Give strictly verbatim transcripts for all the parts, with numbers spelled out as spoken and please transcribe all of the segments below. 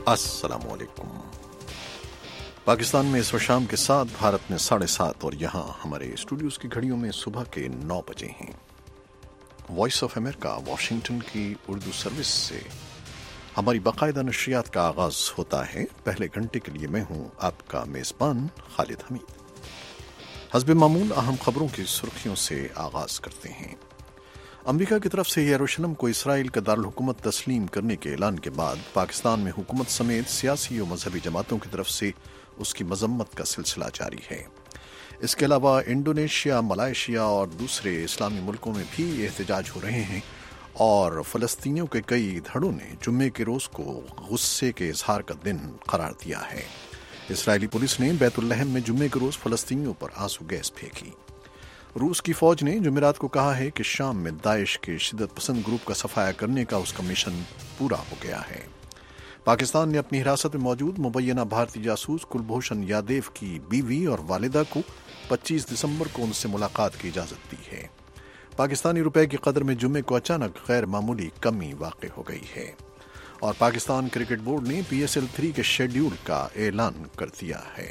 अस्सलाम वालेकुम। पाकिस्तान में इस वक्त शाम के सात, भारत में साढ़े सात और यहाँ हमारे स्टूडियोज़ की घड़ियों में सुबह के नौ बजे हैं। वॉइस ऑफ अमेरिका वाशिंगटन की उर्दू सर्विस से हमारी बाकायदा नशरियात का आगाज़ होता है। पहले घंटे के लिए मैं हूँ आपका मेज़बान खालिद हमीद। हस्ब मामूल अहम खबरों की सुर्खियों से आगाज़ करते हैं। अमेरिका की तरफ से यरूशलेम को इसराइल का दारुल हुकूमत तस्लीम करने के ऐलान के बाद पाकिस्तान में हुकूमत समेत सियासी और मजहबी जमातों की तरफ से उसकी मजम्मत का सिलसिला जारी है। इसके अलावा इंडोनेशिया, मलाइशिया और दूसरे इस्लामी मुल्कों में भी एहतजाज हो रहे हैं और फ़लस्तीनियों के कई धड़ों ने जुम्मे के रोज़ को गुस्से के इजहार का दिन करार दिया है। इसराइली पुलिस ने बैतुल-लहम में जुम्मे के रोज़ फ़लस्तीनियों पर आंसू गैस फेंकी। रूस की फौज ने जुमेरात को कहा है कि शाम में दाइश के शिद्दत पसंद ग्रुप का सफाया करने का उसका मिशन पूरा हो गया है। पाकिस्तान ने अपनी हिरासत में मौजूद मुबैना भारतीय जासूस कुलभूषण यादव की बीवी और वालिदा को पच्चीस दिसंबर को उनसे मुलाकात की इजाज़त दी है। पाकिस्तानी रुपए की कदर में जुम्मे को अचानक गैर मामूली कमी वाक़ई हो गई है और पाकिस्तान क्रिकेट बोर्ड ने पी एस एल थ्री के शेड्यूल का ऐलान कर दिया है।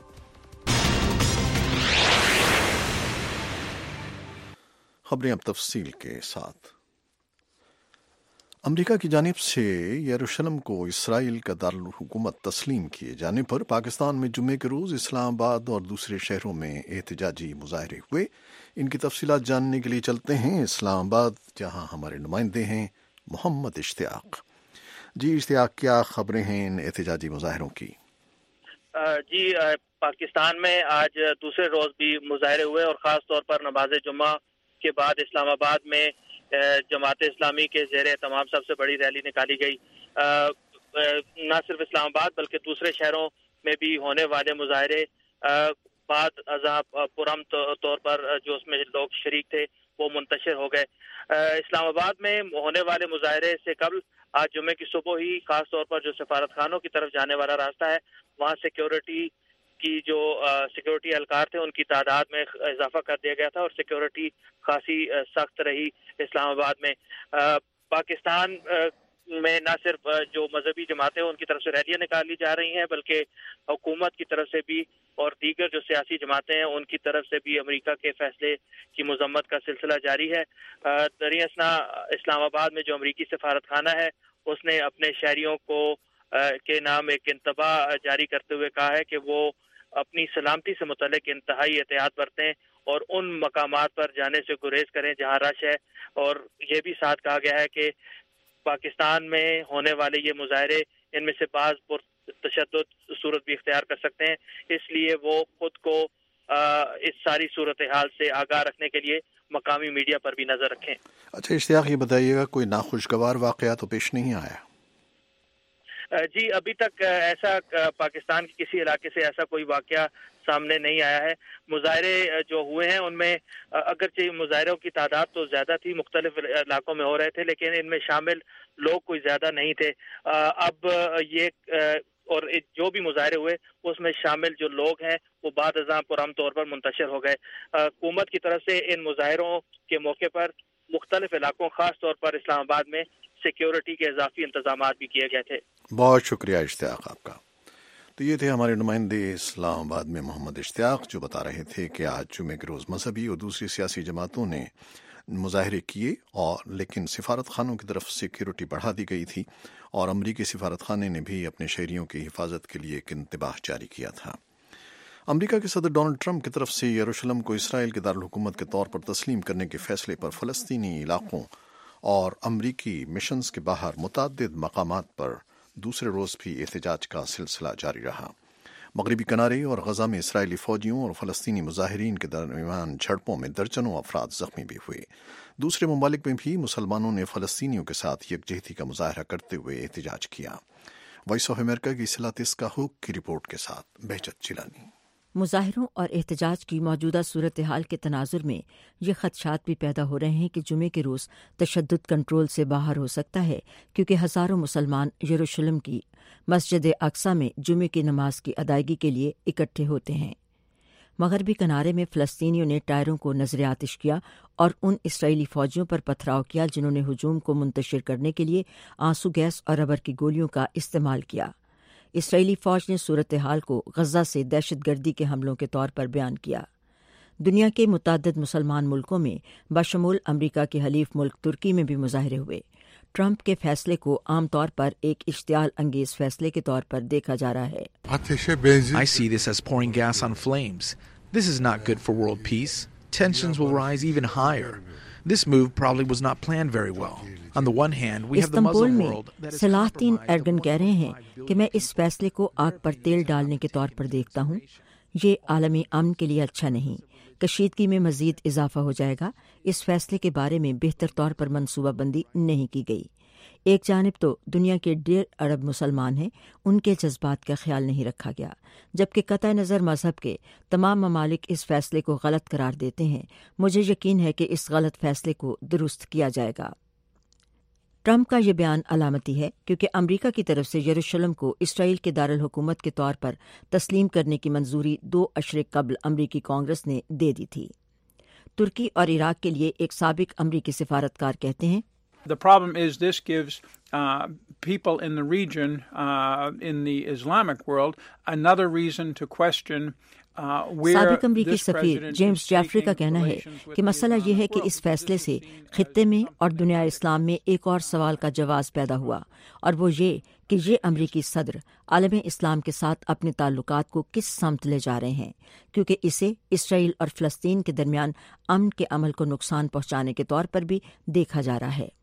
खबरें अब तफसील के साथ। अमेरिका की जानिब से यरूशलेम को इसराइल का दारुल हुकूमत तस्लीम किए जाने पर पाकिस्तान में जुम्मे के रोज़ इस्लामाबाद और दूसरे शहरों में एहतजाजी मुजाहरे हुए। इनकी तफसीलात जानने के लिए चलते हैं इस्लामाबाद, जहां हमारे नुमाइंदे हैं मोहम्मद इश्तियाक। जी इश्तियाक, क्या खबरें हैं इन एहतजाजी मुजाहरों की? जी, पाकिस्तान में आज दूसरे रोज़ भी मुजाहरे हुए और ख़ास तौर पर नमाज जुम्मा के बाद इस्लामाबाद में जमात इस्लामी के ज़ेरे तमाम सबसे बड़ी रैली निकाली गई। न सिर्फ इस्लामाबाद बल्कि दूसरे शहरों में भी होने वाले मुजाहरे बाद अज़ा पुरम तौर पर जो उसमें लोग शरीक थे वो मुंतशिर हो गए। इस्लामाबाद में होने वाले मुजाहरे से कबल आज जुम्मे की सुबह ही खास तौर पर जो सफारत खानों की तरफ जाने वाला रास्ता है वहाँ सिक्योरिटी की जो सिक्योरिटी एहलकार थे उनकी तादाद में इजाफा कर दिया गया था और सिक्योरिटी खासी सख्त रही इस्लामाबाद में। आ, पाकिस्तान आ, में न सिर्फ जो मजहबी जमातें उनकी तरफ से रैलियां निकाली जा रही हैं बल्कि हुकूमत की तरफ से भी और दीगर जो सियासी जमातें हैं उनकी तरफ से भी अमेरिका के फैसले की मजम्मत का सिलसिला जारी है। दरियासना इस्लामाबाद में जो अमरीकी सफारत खाना है उसने अपने शहरियों को आ, के नाम एक इंतबा जारी करते हुए कहा है कि वो अपनी सलामती से मुतल्लिक इंतहाई एहतियात बरतें और उन मकामात पर जाने से गुरेज करें जहाँ रश है। और ये भी साथ कहा गया है कि पाकिस्तान में होने वाले ये मुजाहरे इनमें से बाज़ पुरतशद्दुद सूरत भी इख्तियार कर सकते हैं, इसलिए वो खुद को आ, इस सारी सूरत हाल से आगाह रखने के लिए मकामी मीडिया पर भी नज़र रखें। अच्छा इश्तियाक, ये बताइएगा कोई नाखुशगवार वाक़या तो पेश नहीं आया? जी, अभी तक ऐसा पाकिस्तान के किसी इलाके से ऐसा कोई वाकया सामने नहीं आया है। मुजाहरे जो हुए हैं उनमें अगरचे मुजाहरों की तादाद तो ज़्यादा थी, मुख्तलिफ इलाकों में हो रहे थे, लेकिन इनमें शामिल लोग कोई ज़्यादा नहीं थे। अब ये और जो भी मुजाहरे हुए उसमें शामिल जो लोग हैं वो बाद अज़ां पुरम तौर पर मुंतशिर हो गए। हुकूमत की तरफ से इन मुजाहरों के मौके पर मुख्तलिफ इलाकों खास तौर पर इस्लामाबाद में सिक्योरिटी के इजाफी इंतजाम भी किए गए थे। बहुत शुक्रिया इश्तियाक आपका। तो ये थे हमारे नुमाइंदे इस्लामाबाद में मोहम्मद इश्तियाक, जो बता रहे थे कि आज जुमे के रोज़ मजहबी और दूसरी सियासी जमातों ने मुजाहरे किए और लेकिन सिफारत खानों की तरफ सिक्योरिटी बढ़ा दी गई थी और अमरीकी सिफारत खाने ने भी अपने शहरियों की हिफाजत के लिए एक इंतबाह जारी किया था। अमेरिका के सदर डोनाल्ड ट्रंप की तरफ से यरूशलेम को इसराइल के दारुल हुकूमत के तौर पर तस्लीम करने के फैसले पर फ़लस्तीनी इलाकों और अमरीकी मिशंस के बाहर मुतअद्दिद मकामात पर दूसरे रोज़ भी एहतजाज का सिलसिला जारी रहा। मगरबी किनारे और गजा में इसराइली फ़ौजियों और फ़लस्तीनी मुजाहिरीन के दरमियान झड़पों में दर्जनों अफराद ज़ख्मी भी हुए। दूसरे ममालिक में भी मुसलमानों ने फ़लस्तीनियों के साथ यकजहती का मुजाहरा करते हुए एहतजाज किया। वॉइस ऑफ अमेरिका की सिलातिस का हुक की रिपोर्ट के साथ बहजत जिलानी। मुजाहिरों और एहतजाज की मौजूदा सूरत हाल के तनाजुर में ये खदशात भी पैदा हो रहे हैं कि जुमे के रोज़ तशद्दुद कंट्रोल से बाहर हो सकता है, क्योंकि हज़ारों मुसलमान यरूशलेम की मस्जिद अक्सा में जुमे की नमाज की अदायगी के लिए इकट्ठे होते हैं। مغربی کنارے میں فلسطینیوں نے ٹائروں کو نظر آتش کیا اور ان اسرائیلی فوجیوں پر پتھراؤ کیا جنہوں نے ہجوم کو منتشر کرنے کے لیے آنسو گیس اور ربر کی گولیوں کا استعمال کیا۔ اسرائیلی فوج نے صورتحال کو غزہ سے دہشت گردی کے حملوں کے طور پر بیان کیا۔ دنیا کے متعدد مسلمان ملکوں میں بشمول امریکہ کے حلیف ملک ترکی میں بھی مظاہرے ہوئے۔ ٹرمپ کے فیصلے کو عام طور پر ایک اشتعال انگیز فیصلے کے طور پر دیکھا جا رہا ہے۔ I see this as pouring gas on flames. This is not good for world peace. Tensions will rise even higher. This move probably was not planned very well. On the one hand, we have the Muslim world that is صلاح الدین compromised ایرگن کہہ رہے ہیں کہ میں اس فیصلے کو آگ پر تیل ڈالنے کے طور پر دیکھتا ہوں۔ یہ عالمی امن کے لیے اچھا نہیں۔ کشیدگی میں مزید اضافہ ہو جائے گا۔ اس فیصلے کے بارے میں بہتر طور پر منصوبہ بندی نہیں کی گئی۔ ایک جانب تو دنیا کے ڈیڑھ ارب مسلمان ہیں، ان کے جذبات کا خیال نہیں رکھا گیا، جبکہ قطع نظر مذہب کے تمام ممالک اس فیصلے کو غلط قرار دیتے ہیں۔ مجھے یقین ہے کہ اس غلط فیصلے کو درست کیا جائے گا۔ ٹرمپ کا یہ بیان علامتی ہے کیونکہ امریکہ کی طرف سے یروشلم کو اسرائیل کے دارالحکومت کے طور پر تسلیم کرنے کی منظوری دو اشرے قبل امریکی کانگریس نے دے دی تھی۔ ترکی اور عراق کے لیے ایک سابق امریکی سفارتکار کہتے ہیں، The problem is this gives uh, people in the region, uh, in the Islamic world, another reason to question uh, where سابق امریکی this سفیر president جیمز is جیفری کا seeking کہنا ہے relations with کہ the مسئلہ یہ ہے Islamic کہ world. اس فیصلے سے خطے میں اور دنیا اسلام میں ایک اور سوال کا جواز پیدا ہوا، اور وہ یہ کہ یہ امریکی صدر عالم اسلام کے ساتھ اپنے تعلقات کو کس سمت لے جا رہے ہیں، کیونکہ اسے اسرائیل اور فلسطین کے درمیان امن کے عمل کو نقصان پہنچانے کے طور پر بھی دیکھا جا رہا ہے۔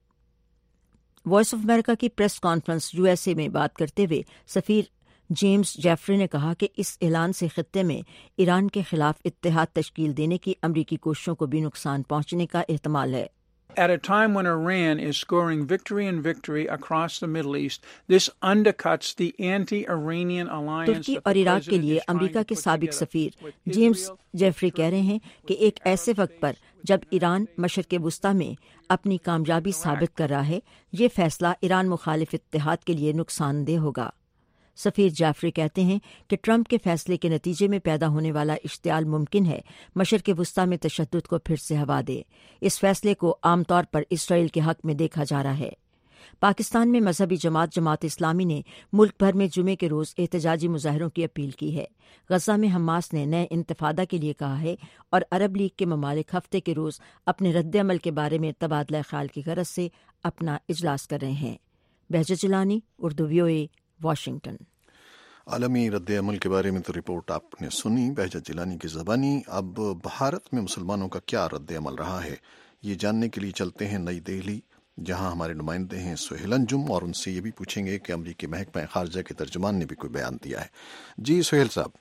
وائس آف امریکہ کی press conference U S A میں بات کرتے ہوئے سفیر جیمز جیفری نے کہا کہ اس اعلان سے خطے میں ایران کے خلاف اتحاد تشکیل دینے کی امریکی کوششوں کو بھی نقصان پہنچنے کا احتمال ہے۔ At a time when Iran is scoring victory and victory across the Middle East, this undercuts the anti-Iranian alliance Turkey that اور the عراق کے president لیے is trying امریکہ to کے put سابق together سفیر with جیمز Israel, جیفری کہہ رہے ہیں کہ ایک ایسے وقت پر جب ایران مشرق وسطیٰ میں اپنی کامیابی ثابت کر رہا ہے، یہ فیصلہ ایران مخالف اتحاد کے لیے نقصان دہ ہوگا۔ سفیر جعفری کہتے ہیں کہ ٹرمپ کے فیصلے کے نتیجے میں پیدا ہونے والا اشتعال ممکن ہے مشرق وسطیٰ میں تشدد کو پھر سے ہوا دے۔ اس فیصلے کو عام طور پر اسرائیل کے حق میں دیکھا جا رہا ہے۔ پاکستان میں مذہبی جماعت جماعت اسلامی نے ملک بھر میں جمعے کے روز احتجاجی مظاہروں کی اپیل کی ہے۔ غزہ میں حماس نے نئے انتفادہ کے لیے کہا ہے اور عرب لیگ کے ممالک ہفتے کے روز اپنے رد عمل کے بارے میں تبادلہ خیال کی غرض سے اپنا اجلاس کر رہے ہیں۔ Bahjat Jilani, Urdu V O A, Washington. عالمی رد عمل کے بارے میں تو رپورٹ آپ نے سنی بہجت جیلانی کی زبانی۔ اب بھارت میں مسلمانوں کا کیا رد عمل رہا ہے، یہ جاننے کے لیے چلتے ہیں نئی دہلی، جہاں ہمارے نمائندے ہیں سہیل انجم، اور ان سے یہ بھی پوچھیں گے کہ امریکی محکمہ خارجہ کے ترجمان نے بھی کوئی بیان دیا ہے۔ جی سہیل صاحب۔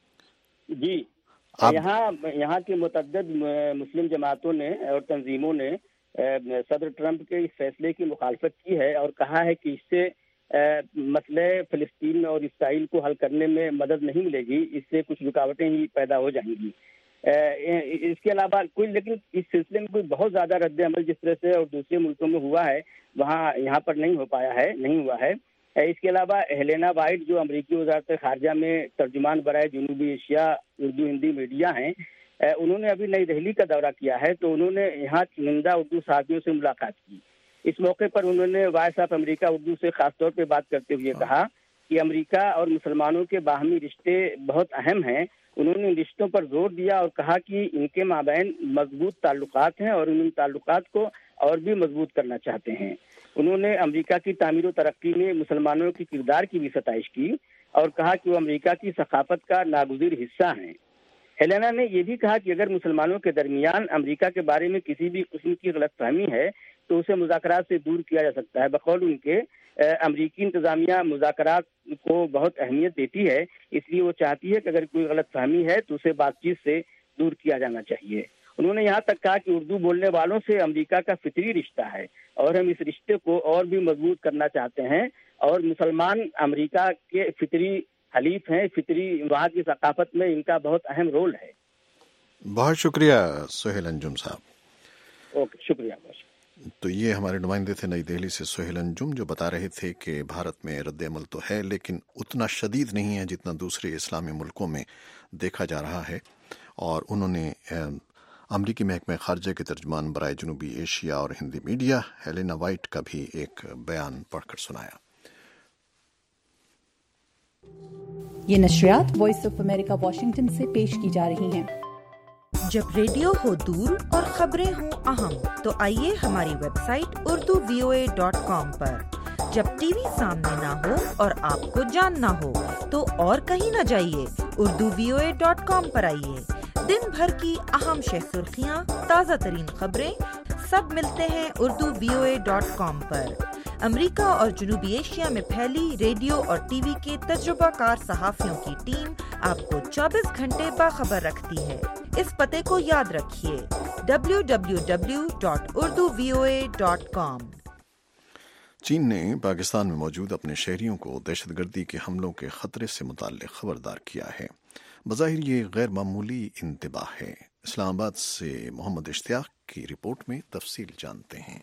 جی، یہاں یہاں کی متعدد مسلم جماعتوں نے اور تنظیموں نے صدر ٹرمپ کے اس فیصلے کی مخالفت کی ہے اور کہا ہے کہ اس سے مسئلہ فلسطین اور اسرائیل کو حل کرنے میں مدد نہیں ملے گی، اس سے کچھ رکاوٹیں ہی پیدا ہو جائیں گی۔ اس کے علاوہ کوئی لیکن اس سلسلے میں کوئی بہت زیادہ رد عمل جس طرح سے اور دوسرے ملکوں میں ہوا ہے وہاں یہاں پر نہیں ہو پایا ہے، نہیں ہوا ہے۔ اس کے علاوہ ہیلینا وائٹ جو امریکی وزارت خارجہ میں ترجمان برائے جنوبی ایشیا اردو ہندی میڈیا ہیں، انہوں نے ابھی نئی دہلی کا دورہ کیا ہے، تو انہوں نے یہاں چنندہ اردو صحافیوں سے ملاقات کی۔ اس موقع پر انہوں نے وائس آف امریکہ اردو سے خاص طور پہ بات کرتے ہوئے کہا کہ امریکہ اور مسلمانوں کے باہمی رشتے بہت اہم ہیں۔ انہوں نے ان رشتوں پر زور دیا اور کہا کہ ان کے مابین مضبوط تعلقات ہیں اور ان تعلقات کو اور بھی مضبوط کرنا چاہتے ہیں۔ انہوں نے امریکہ کی تعمیر و ترقی میں مسلمانوں کی کردار کی بھی ستائش کی اور کہا کہ وہ امریکہ کی ثقافت کا ناگزیر حصہ ہیں۔ ہیلینا نے یہ بھی کہا کہ اگر مسلمانوں کے درمیان امریکہ کے بارے میں کسی بھی قسم کی غلط فہمی ہے تو اسے مذاکرات سے دور کیا جا سکتا ہے۔ بقول ان کے امریکی انتظامیہ مذاکرات کو بہت اہمیت دیتی ہے، اس لیے وہ چاہتی ہے کہ اگر کوئی غلط فہمی ہے تو اسے بات چیت سے دور کیا جانا چاہیے۔ انہوں نے یہاں تک کہا کہ اردو بولنے والوں سے امریکہ کا فطری رشتہ ہے اور ہم اس رشتے کو اور بھی مضبوط کرنا چاہتے ہیں، اور مسلمان امریکہ کے فطری حلیف ہیں، فطری وہاں کی ثقافت میں ان کا بہت اہم رول ہے۔ بہت شکریہ سہیل انجم صاحب۔ اوکے، شکریہ۔ تو یہ ہمارے نمائندے تھے نئی دہلی سے سہیل انجم، جو بتا رہے تھے کہ بھارت میں رد عمل تو ہے لیکن اتنا شدید نہیں ہے جتنا دوسرے اسلامی ملکوں میں دیکھا جا رہا ہے، اور انہوں نے امریکی محکمہ خارجہ کے ترجمان برائے جنوبی ایشیا اور ہندی میڈیا ہیلینا وائٹ کا بھی ایک بیان پڑھ کر سنایا۔ یہ نشریات وائس آف امریکہ واشنگٹن سے پیش کی جا رہی ہیں۔ جب ریڈیو ہو دور اور خبریں ہوں اہم تو آئیے ہماری website Urdu V O A dot com پر۔ جب ٹی وی سامنے نہ ہو اور آپ کو جاننا ہو تو اور کہیں نہ جائیے، Urdu V O A dot com پر آئیے۔ دن بھر کی اہم شہ سرخیاں، تازہ ترین خبریں سب ملتے ہیں Urdu V O A dot com پر۔ امریکہ اور جنوبی ایشیا میں پھیلی ریڈیو اور ٹی وی کے تجربہ کار صحافیوں کی ٹیم آپ کو چوبیس گھنٹے باخبر رکھتی ہے۔ اس پتے کو یاد رکھیے، W W W dot Urdu V O A dot com. چین نے پاکستان میں موجود اپنے شہریوں کو دہشت گردی کے حملوں کے خطرے سے متعلق خبردار کیا ہے۔ بظاہر یہ غیر معمولی انتباہ ہے۔ اسلام آباد سے محمد اشتیاق کی رپورٹ میں تفصیل جانتے ہیں۔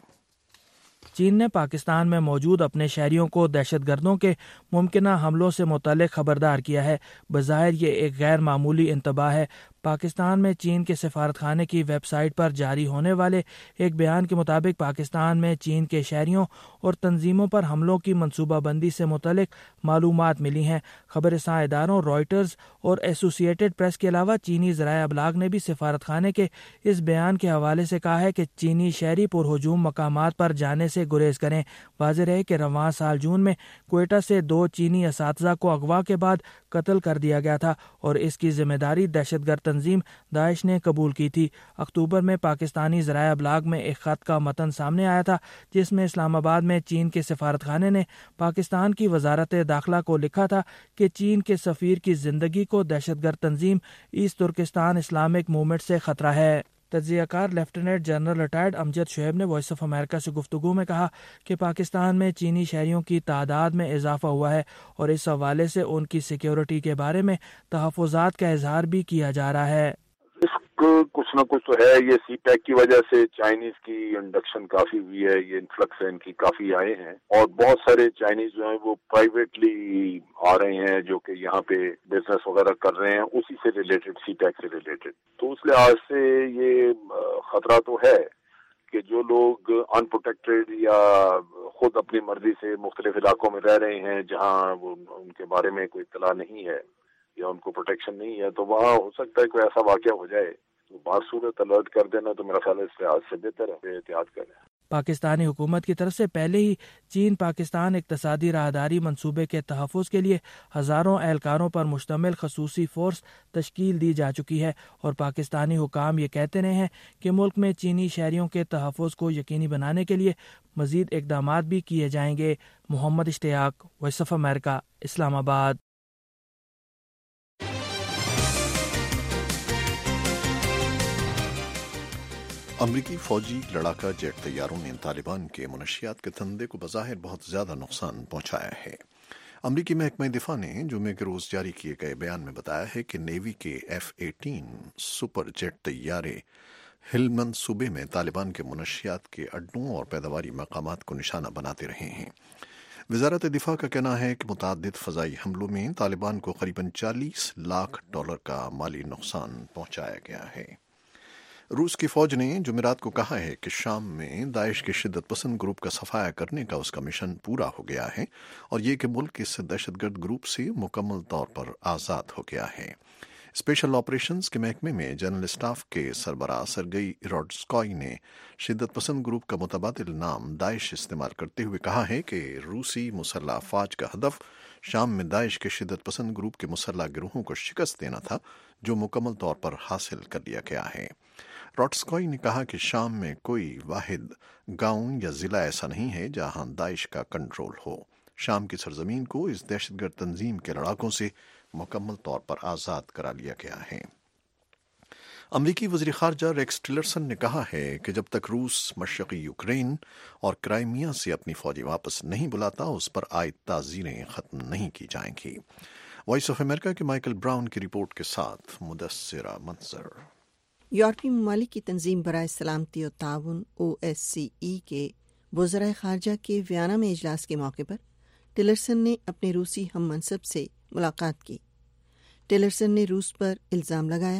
چین نے پاکستان میں موجود اپنے شہریوں کو دہشت گردوں کے ممکنہ حملوں سے متعلق خبردار کیا ہے۔ بظاہر یہ ایک غیر معمولی انتباہ ہے۔ پاکستان میں چین کے سفارت خانے کی ویب سائٹ پر جاری ہونے والے ایک بیان کے مطابق پاکستان میں چین کے شہریوں اور تنظیموں پر حملوں کی منصوبہ بندی سے متعلق معلومات ملی ہیں۔ خبر رساں اداروں رائٹرز اور ایسوسی ایٹڈ پریس کے علاوہ چینی ذرائع ابلاغ نے بھی سفارت خانے کے اس بیان کے حوالے سے کہا ہے کہ چینی شہری پرہجوم مقامات پر جانے سے گریز کریں۔ واضح رہے کہ رواں سال جون میں کوئٹہ سے دو چینی اساتذہ کو اغوا کے بعد قتل کر دیا گیا تھا اور اس کی ذمہ داری دہشت گرد تنظیم داعش نے قبول کی تھی۔ اکتوبر میں پاکستانی ذرائع ابلاغ میں ایک خط کا متن سامنے آیا تھا جس میں اسلام آباد میں چین کے سفارت خانے نے پاکستان کی وزارت داخلہ کو لکھا تھا کہ چین کے سفیر کی زندگی کو دہشت گرد تنظیم ایسٹ ترکستان اسلامک موومنٹ سے خطرہ ہے۔ تجزیہ کار lieutenant general retired Amjad Shoaib نے وائس آف امریکہ سے گفتگو میں کہا کہ پاکستان میں چینی شہریوں کی تعداد میں اضافہ ہوا ہے اور اس حوالے سے ان کی سیکیورٹی کے بارے میں تحفظات کا اظہار بھی کیا جا رہا ہے۔ کچھ نہ کچھ تو ہے، یہ سی پیک کی وجہ سے چائنیز کی انڈکشن کافی ہوئی ہے، یہ انفلکس ہے ان کی کافی آئے ہیں اور بہت سارے چائنیز جو ہیں وہ پرائیویٹلی آ رہے ہیں جو کہ یہاں پہ بزنس وغیرہ کر رہے ہیں اسی سے ریلیٹڈ، سی پیک سے ریلیٹڈ۔ تو اس لحاظ سے یہ خطرہ تو ہے کہ جو لوگ ان پروٹیکٹڈ یا خود اپنی مرضی سے مختلف علاقوں میں رہ رہے ہیں جہاں وہ ان کے بارے میں کوئی اطلاع نہیں ہے یا ان کو پروٹیکشن نہیں ہے، تو وہاں ہو سکتا ہے کوئی ایسا واقعہ ہو جائے تو بصورت الرٹ کر دینا تو میرا خیال ہے اس لحاظ سے بہتر ہے، احتیاط کریں۔ پاکستانی حکومت کی طرف سے پہلے ہی چین پاکستان اقتصادی راہداری منصوبے کے تحفظ کے لیے ہزاروں اہلکاروں پر مشتمل خصوصی فورس تشکیل دی جا چکی ہے اور پاکستانی حکام یہ کہتے رہے ہیں کہ ملک میں چینی شہریوں کے تحفظ کو یقینی بنانے کے لیے مزید اقدامات بھی کیے جائیں گے۔ محمد اشتیاق، وائس آف امریکہ، اسلام آباد۔ امریکی فوجی لڑاکا جیٹ طیاروں نے طالبان کے منشیات کے دھندے کو بظاہر بہت زیادہ نقصان پہنچایا ہے۔ امریکی محکمہ دفاع نے جمعے کے روز جاری کیے گئے بیان میں بتایا ہے کہ نیوی کے ایف ایٹین سپر جیٹ طیارے ہلمند صوبے میں طالبان کے منشیات کے اڈوں اور پیداواری مقامات کو نشانہ بناتے رہے ہیں۔ وزارت دفاع کا کہنا ہے کہ متعدد فضائی حملوں میں طالبان کو قریباً چالیس لاکھ ڈالر کا مالی نقصان پہنچایا گیا ہے۔ روس کی فوج نے جمعرات کو کہا ہے کہ شام میں داعش کے شدت پسند گروپ کا صفایا کرنے کا اس کا مشن پورا ہو گیا ہے اور یہ کہ ملک اس دہشت گرد گروپ سے مکمل طور پر آزاد ہو گیا ہے۔ اسپیشل آپریشنز کے محکمے میں جنرل اسٹاف کے سربراہ سرگئی روڈسکوئی نے شدت پسند گروپ کا متبادل نام داعش استعمال کرتے ہوئے کہا ہے کہ روسی مسلح افواج کا ہدف شام میں داعش کے شدت پسند گروپ کے مسلح گروہوں کو شکست دینا تھا جو مکمل طور پر حاصل کر لیا گیا ہے۔ روڈسکوئی نے کہا کہ شام میں کوئی واحد گاؤں یا ضلع ایسا نہیں ہے جہاں داعش کا کنٹرول ہو۔ شام کی سرزمین کو اس دہشت گرد تنظیم کے لڑاکوں سے مکمل طور پر آزاد کرا لیا گیا ہے۔ امریکی وزیر خارجہ ریکس ٹلرسن نے کہا ہے کہ جب تک روس مشرقی یوکرین اور کرائمیا سے اپنی فوجی واپس نہیں بلاتا اس پر عائد تعزیریں ختم نہیں کی جائیں گی۔ وائس آف امریکہ کے مائیکل براؤن کی رپورٹ کے ساتھ مدثرہ منظر۔ یورپی ممالک کی تنظیم برائے سلامتی و تعاون او ایس سی ای کے وزرائے خارجہ کے ویانا میں اجلاس کے موقع پر ٹلرسن نے اپنے روسی ہم منصب سے ملاقات کی۔ ٹلرسن نے روس پر الزام لگایا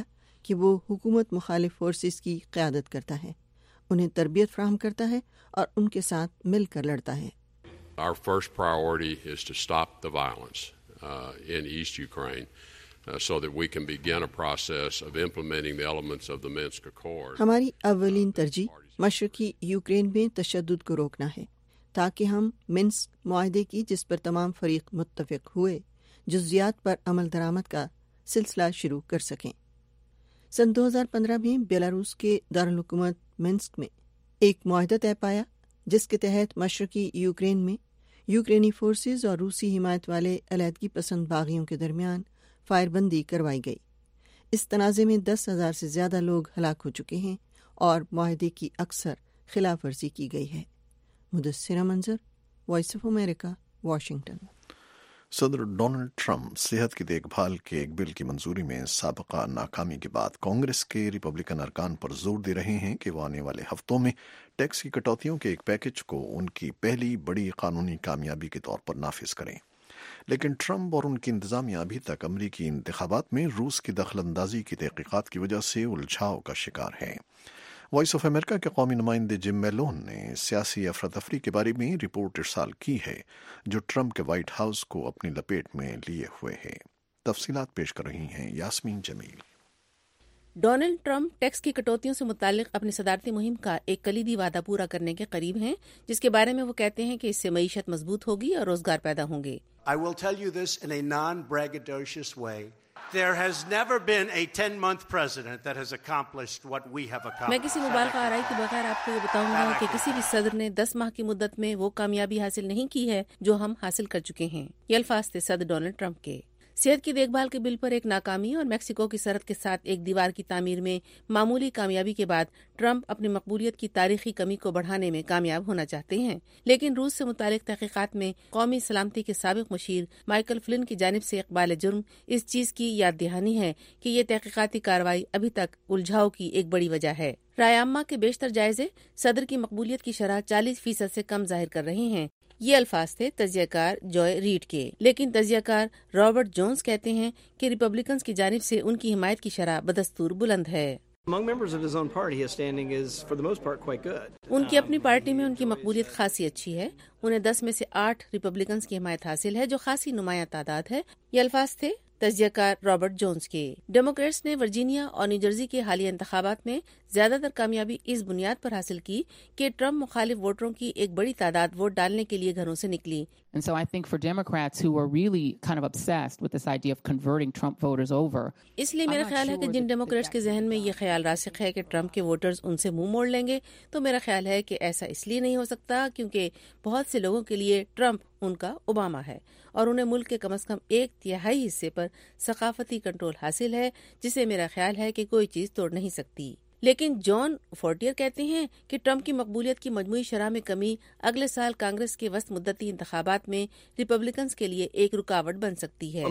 کہ وہ حکومت مخالف فورسز کی قیادت کرتا ہے، انہیں تربیت فراہم کرتا ہے اور ان کے ساتھ مل کر لڑتا ہے۔ Our first priority is to stop the violence uh, in East Ukraine uh, so that we can begin a process of implementing the elements of the Minsk Accord. ہماری اولین ترجیح مشرقی یوکرین میں تشدد کو روکنا ہے تاکہ ہم منسک معاہدے کی، جس پر تمام فریق متفق ہوئے، جزیات پر عمل درآمد کا سلسلہ شروع کر سکیں۔ سن دو ہزار پندرہ میں بیلاروس کے دارالحکومت منسک میں ایک معاہدہ طے پایا جس کے تحت مشرقی یوکرین میں یوکرینی فورسز اور روسی حمایت والے علیحدگی پسند باغیوں کے درمیان فائر بندی کروائی گئی۔ اس تنازع میں دس ہزار سے زیادہ لوگ ہلاک ہو چکے ہیں اور معاہدے کی اکثر خلاف ورزی کی گئی ہے۔ Mudassira Manzar, voice of America, Washington. صدر ڈونلڈ ٹرمپ صحت کی دیکھ بھال کے ایک بل کی منظوری میں سابقہ ناکامی کے بعد کانگریس کے ریپبلکن ارکان پر زور دے رہے ہیں کہ وہ آنے والے ہفتوں میں ٹیکس کی کٹوتیوں کے ایک پیکج کو ان کی پہلی بڑی قانونی کامیابی کے طور پر نافذ کریں، لیکن ٹرمپ اور ان کی انتظامیہ ابھی تک امریکی انتخابات میں روس کی دخل اندازی کی تحقیقات کی وجہ سے الجھاؤ کا شکار ہیں۔ وائس آف امریکہ کے قومی نمائندے جم میلون نے سیاسی افراتفری کے بارے میں رپورٹ ارسال کی ہے جو ٹرمپ کے وائٹ ہاؤس کو اپنی لپیٹ میں لیے ہوئے ہے۔ تفصیلات پیش کر رہی ہیں Yasmin Jamil. Donald Trump tax کی کٹوتیوں سے متعلق اپنی صدارتی مہم کا ایک کلیدی وعدہ پورا کرنے کے قریب ہیں، جس کے بارے میں وہ کہتے ہیں کہ اس سے معیشت مضبوط ہوگی اور روزگار پیدا ہوں گے۔ I will tell you this in a non-braggadocious way. There has never been a ten-month president that has accomplished what we have accomplished. میں کسی مبالغہ آرائی کے بغیر آپ کو یہ بتاؤں گا کہ کسی بھی صدر نے دس ماہ کی مدت میں وہ کامیابی حاصل نہیں کی ہے جو ہم حاصل کر چکے ہیں۔ یہ الفاظ تھے صدر ڈونلڈ ٹرمپ کے۔ صحت کی دیکھ بھال کے بل پر ایک ناکامی اور میکسیکو کی سرحد کے ساتھ ایک دیوار کی تعمیر میں معمولی کامیابی کے بعد ٹرمپ اپنی مقبولیت کی تاریخی کمی کو بڑھانے میں کامیاب ہونا چاہتے ہیں، لیکن روس سے متعلق تحقیقات میں قومی سلامتی کے سابق مشیر مائیکل فلن کی جانب سے اقبال جرم اس چیز کی یاد دہانی ہے کہ یہ تحقیقاتی کارروائی ابھی تک الجھاؤ کی ایک بڑی وجہ ہے۔ رائے عامہ کے بیشتر جائزے صدر کی مقبولیت کی شرح چالیس فیصد سے کم ظاہر کر رہے ہیں۔ یہ الفاظ تھے تجزیہ کار جوائے ریڈ کے، لیکن تجزیہ کار رابرٹ جونز کہتے ہیں کہ ریپبلکنز کی جانب سے ان کی حمایت کی شرح بدستور بلند ہے۔ ان کی اپنی پارٹی میں ان کی مقبولیت خاصی اچھی ہے، انہیں دس میں سے آٹھ ریپبلکنز کی حمایت حاصل ہے جو خاصی نمایاں تعداد ہے۔ یہ الفاظ تھے تجزیہ کار رابرٹ جونز کے۔ ڈیموکریٹس نے ورجینیا اور نیو جرسی کے حالیہ انتخابات میں زیادہ تر کامیابی اس بنیاد پر حاصل کی کہ ٹرمپ مخالف ووٹروں کی ایک بڑی تعداد ووٹ ڈالنے کے لیے گھروں سے نکلی۔ And so I think for Democrats who are really kind of obsessed with this idea of converting Trump voters over. اس لیے میرا خیال ہے کہ جن ڈیموکریٹس کے ذہن میں یہ خیال راسخ ہے کہ ٹرمپ کے ووٹرز ان سے منہ موڑ لیں گے، تو میرا خیال ہے کہ ایسا اس لیے نہیں ہو سکتا کیونکہ بہت سے لوگوں کے لیے ٹرمپ ان کا اوباما ہے اور انہیں ملک کے کم از کم ایک تہائی حصے پر ثقافتی کنٹرول حاصل ہے جسے میرا خیال ہے کہ کوئی چیز توڑ نہیں سکتی۔ لیکن جان فورٹیئر کہتے ہیں کہ ٹرمپ کی مقبولیت کی مجموعی شرح میں کمی اگلے سال کانگریس کے وسط مدتی انتخابات میں ریپبلکنز کے لیے ایک رکاوٹ بن سکتی ہے۔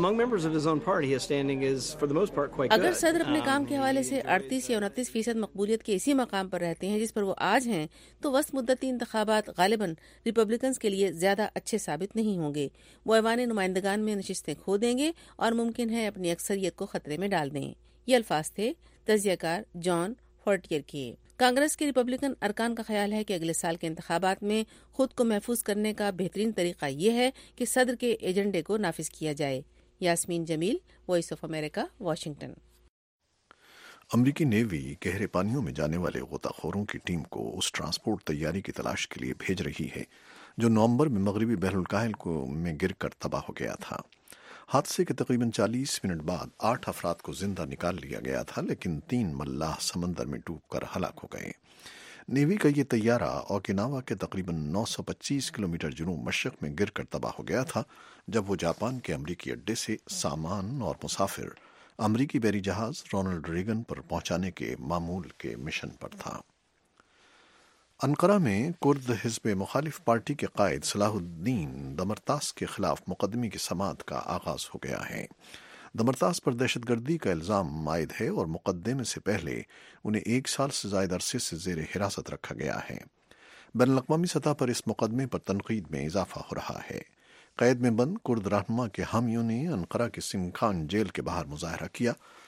اگر صدر اپنے کام کے حوالے سے اڑتیس یا انتیس فیصد مقبولیت کے اسی مقام پر رہتے ہیں جس پر وہ آج ہیں، تو وسط مدتی انتخابات غالباً ریپبلکنز کے لیے زیادہ اچھے ثابت نہیں ہوں گے۔ وہ ایوان نمائندگان میں نشستیں کھو دیں گے اور ممکن ہے اپنی اکثریت کو خطرے میں ڈال دیں۔ یہ الفاظ تھے تجزیہ کار جان فورٹیئر کی۔ کانگریس کے ریپبلکن ارکان کا خیال ہے کہ اگلے سال کے انتخابات میں خود کو محفوظ کرنے کا بہترین طریقہ یہ ہے کہ صدر کے ایجنڈے کو نافذ کیا جائے۔ Yasmin Jamil, voice of America, Washington. امریکی نیوی گہرے پانیوں میں جانے والے غوطہ خوروں کی ٹیم کو اس ٹرانسپورٹ تیاری کی تلاش کے لیے بھیج رہی ہے جو نومبر میں مغربی بحر الکاہل کو میں گر کر تباہ ہو گیا تھا۔ حادثے کے تقریباً چالیس منٹ بعد آٹھ افراد کو زندہ نکال لیا گیا تھا، لیکن تین ملاح سمندر میں ڈوب کر ہلاک ہو گئے۔ نیوی کا یہ طیارہ اوکیناوا کے تقریباً نو سو پچیس کلومیٹر جنوب مشرق میں گر کر تباہ ہو گیا تھا جب وہ جاپان کے امریکی اڈے سے سامان اور مسافر امریکی بحری جہاز رونلڈ ریگن پر پہنچانے کے معمول کے مشن پر تھا۔ انقرہ میں کرد حزب مخالف پارٹی کے قائد صلاح الدین دمرتاس کے خلاف مقدمے کی سماعت کا آغاز ہو گیا ہے۔ دمرتاس پر دہشت گردی کا الزام عائد ہے اور مقدمے سے پہلے انہیں ایک سال سے زائد عرصے سے زیر حراست رکھا گیا ہے۔ بین الاقوامی سطح پر اس مقدمے پر تنقید میں اضافہ ہو رہا ہے۔ قید میں بند کرد رہنما کے حامیوں نے انقرہ کے سنکھان جیل کے باہر مظاہرہ کیا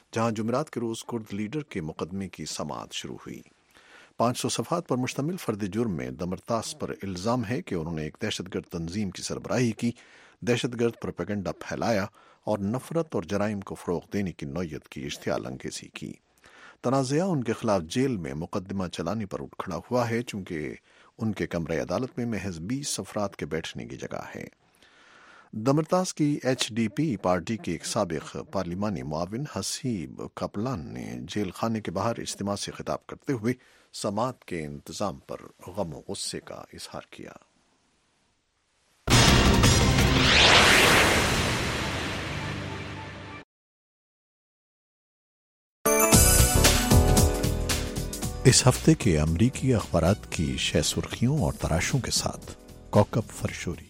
جہاں جمعرات کے روز کرد لیڈر کے مقدمے کی سماعت شروع ہوئی۔ پانچ سو صفحات پر مشتمل فرد جرم میں دمرتاس پر الزام ہے کہ انہوں نے ایک دہشت گرد تنظیم کی سربراہی کی، دہشت گرد پروپیگنڈا پھیلایا اور نفرت اور جرائم کو فروغ دینے کی نوعیت کی اشتعال انگیزی کی۔ تنازعہ ان کے خلاف جیل میں مقدمہ چلانے پر اٹھ کھڑا ہوا ہے، چونکہ ان کے کمرہ عدالت میں محض بیس افراد کے بیٹھنے کی جگہ ہے۔ دمرتاس کی ایچ ڈی پی پارٹی کے ایک سابق پارلیمانی معاون حسیب کپلان نے جیل خانے کے باہر اجتماع سے خطاب کرتے ہوئے سماعت کے انتظام پر غم و غصے کا اظہار کیا۔ اس ہفتے کے امریکی اخبارات کی شہ سرخیوں اور تراشوں کے ساتھ کوکب فرشوری۔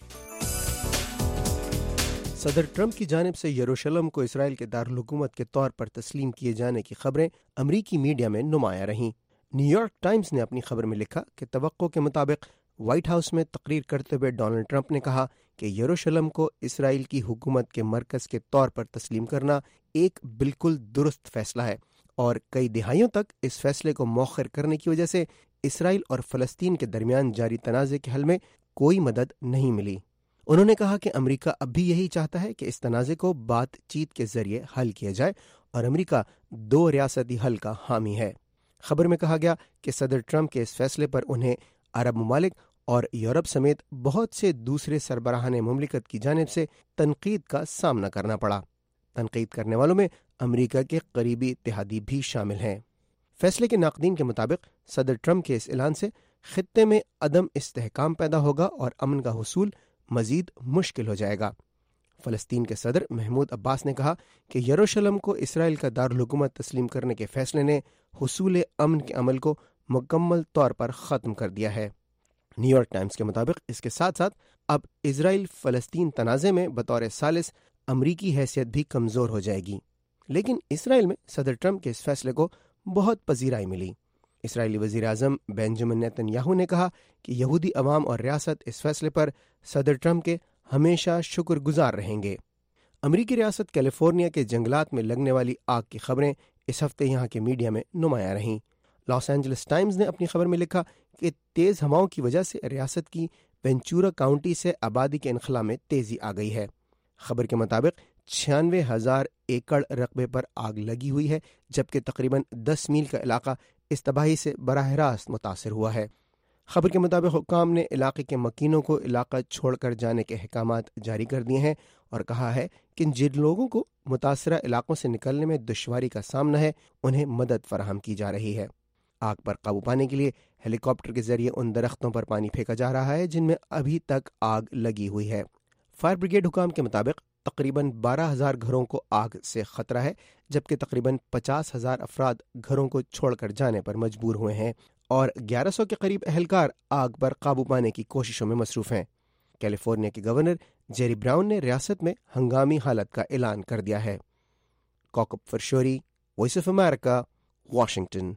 صدر ٹرمپ کی جانب سے یروشلم کو اسرائیل کے دارالحکومت کے طور پر تسلیم کیے جانے کی خبریں امریکی میڈیا میں نمایاں رہیں۔ نیو یارک ٹائمز نے اپنی خبر میں لکھا کہ توقع کے مطابق وائٹ ہاؤس میں تقریر کرتے ہوئے ڈونلڈ ٹرمپ نے کہا کہ یروشلم کو اسرائیل کی حکومت کے مرکز کے طور پر تسلیم کرنا ایک بالکل درست فیصلہ ہے، اور کئی دہائیوں تک اس فیصلے کو مؤخر کرنے کی وجہ سے اسرائیل اور فلسطین کے درمیان جاری تنازع کے حل میں کوئی مدد نہیں ملی۔ انہوں نے کہا کہ امریکہ اب بھی یہی چاہتا ہے کہ اس تنازع کو بات چیت کے ذریعے حل کیا جائے، اور امریکہ دو ریاستی حل کا حامی ہے۔ خبر میں کہا گیا کہ صدر ٹرمپ کے اس فیصلے پر انہیں عرب ممالک اور یورپ سمیت بہت سے دوسرے سربراہان مملکت کی جانب سے تنقید کا سامنا کرنا پڑا۔ تنقید کرنے والوں میں امریکہ کے قریبی اتحادی بھی شامل ہیں۔ فیصلے کے ناقدین کے مطابق صدر ٹرمپ کے اس اعلان سے خطے میں عدم استحکام پیدا ہوگا اور امن کا حصول مزید مشکل ہو جائے گا۔ فلسطین کے صدر محمود عباس نے کہا کہ یروشلم کو اسرائیل کا دارالحکومت تسلیم کرنے کے فیصلے نے حصول امن کے عمل کو مکمل طور پر ختم کر دیا ہے۔ نیو یارک ٹائمز کے مطابق اس کے ساتھ ساتھ اب اسرائیل فلسطین تنازع میں بطور ثالث امریکی حیثیت بھی کمزور ہو جائے گی، لیکن اسرائیل میں صدر ٹرمپ کے اس فیصلے کو بہت پذیرائی ملی۔ اسرائیلی وزیر اعظم بینجامن نیتن یاہو نے کہا کہ یہودی عوام اور ریاست اس فیصلے پر صدر ٹرمپ کے ہمیشہ شکر گزار رہیں گے۔ امریکی ریاست کیلیفورنیا کے جنگلات میں لگنے والی آگ کی خبریں اس ہفتے یہاں کے میڈیا میں نمایاں رہیں۔ لاس اینجلس ٹائمز نے اپنی خبر میں لکھا کہ تیز ہواؤں کی وجہ سے ریاست کی وینچورا کاؤنٹی سے آبادی کے انخلا میں تیزی آ گئی ہے۔ خبر کے مطابق چھیانوے ہزار ایکڑ رقبے پر آگ لگی ہوئی ہے، جبکہ تقریباً دس میل کا علاقہ اس تباہی سے براہ راست متاثر ہوا ہے۔ خبر کے مطابق حکام نے علاقے کے مکینوں کو علاقہ چھوڑ کر جانے کے احکامات جاری کر دیے ہیں اور کہا ہے کہ جن لوگوں کو متاثرہ علاقوں سے نکلنے میں دشواری کا سامنا ہے انہیں مدد فراہم کی جا رہی ہے۔ آگ پر قابو پانے کے لیے ہیلی کاپٹر کے ذریعے ان درختوں پر پانی پھینکا جا رہا ہے جن میں ابھی تک آگ لگی ہوئی ہے۔ فائر بریگیڈ حکام کے مطابق تقریباً بارہ ہزار گھروں کو آگ سے خطرہ ہے، جبکہ تقریباً پچاس ہزار افراد گھروں کو چھوڑ کر جانے پر مجبور ہوئے ہیں اور گیارہ سو کے قریب اہلکار آگ پر قابو پانے کی کوششوں میں مصروف ہیں۔ کیلیفورنیا کے گورنر جیری براؤن نے ریاست میں ہنگامی حالت کا اعلان کر دیا ہے۔ Kaukab Farshori, voice of America, Washington.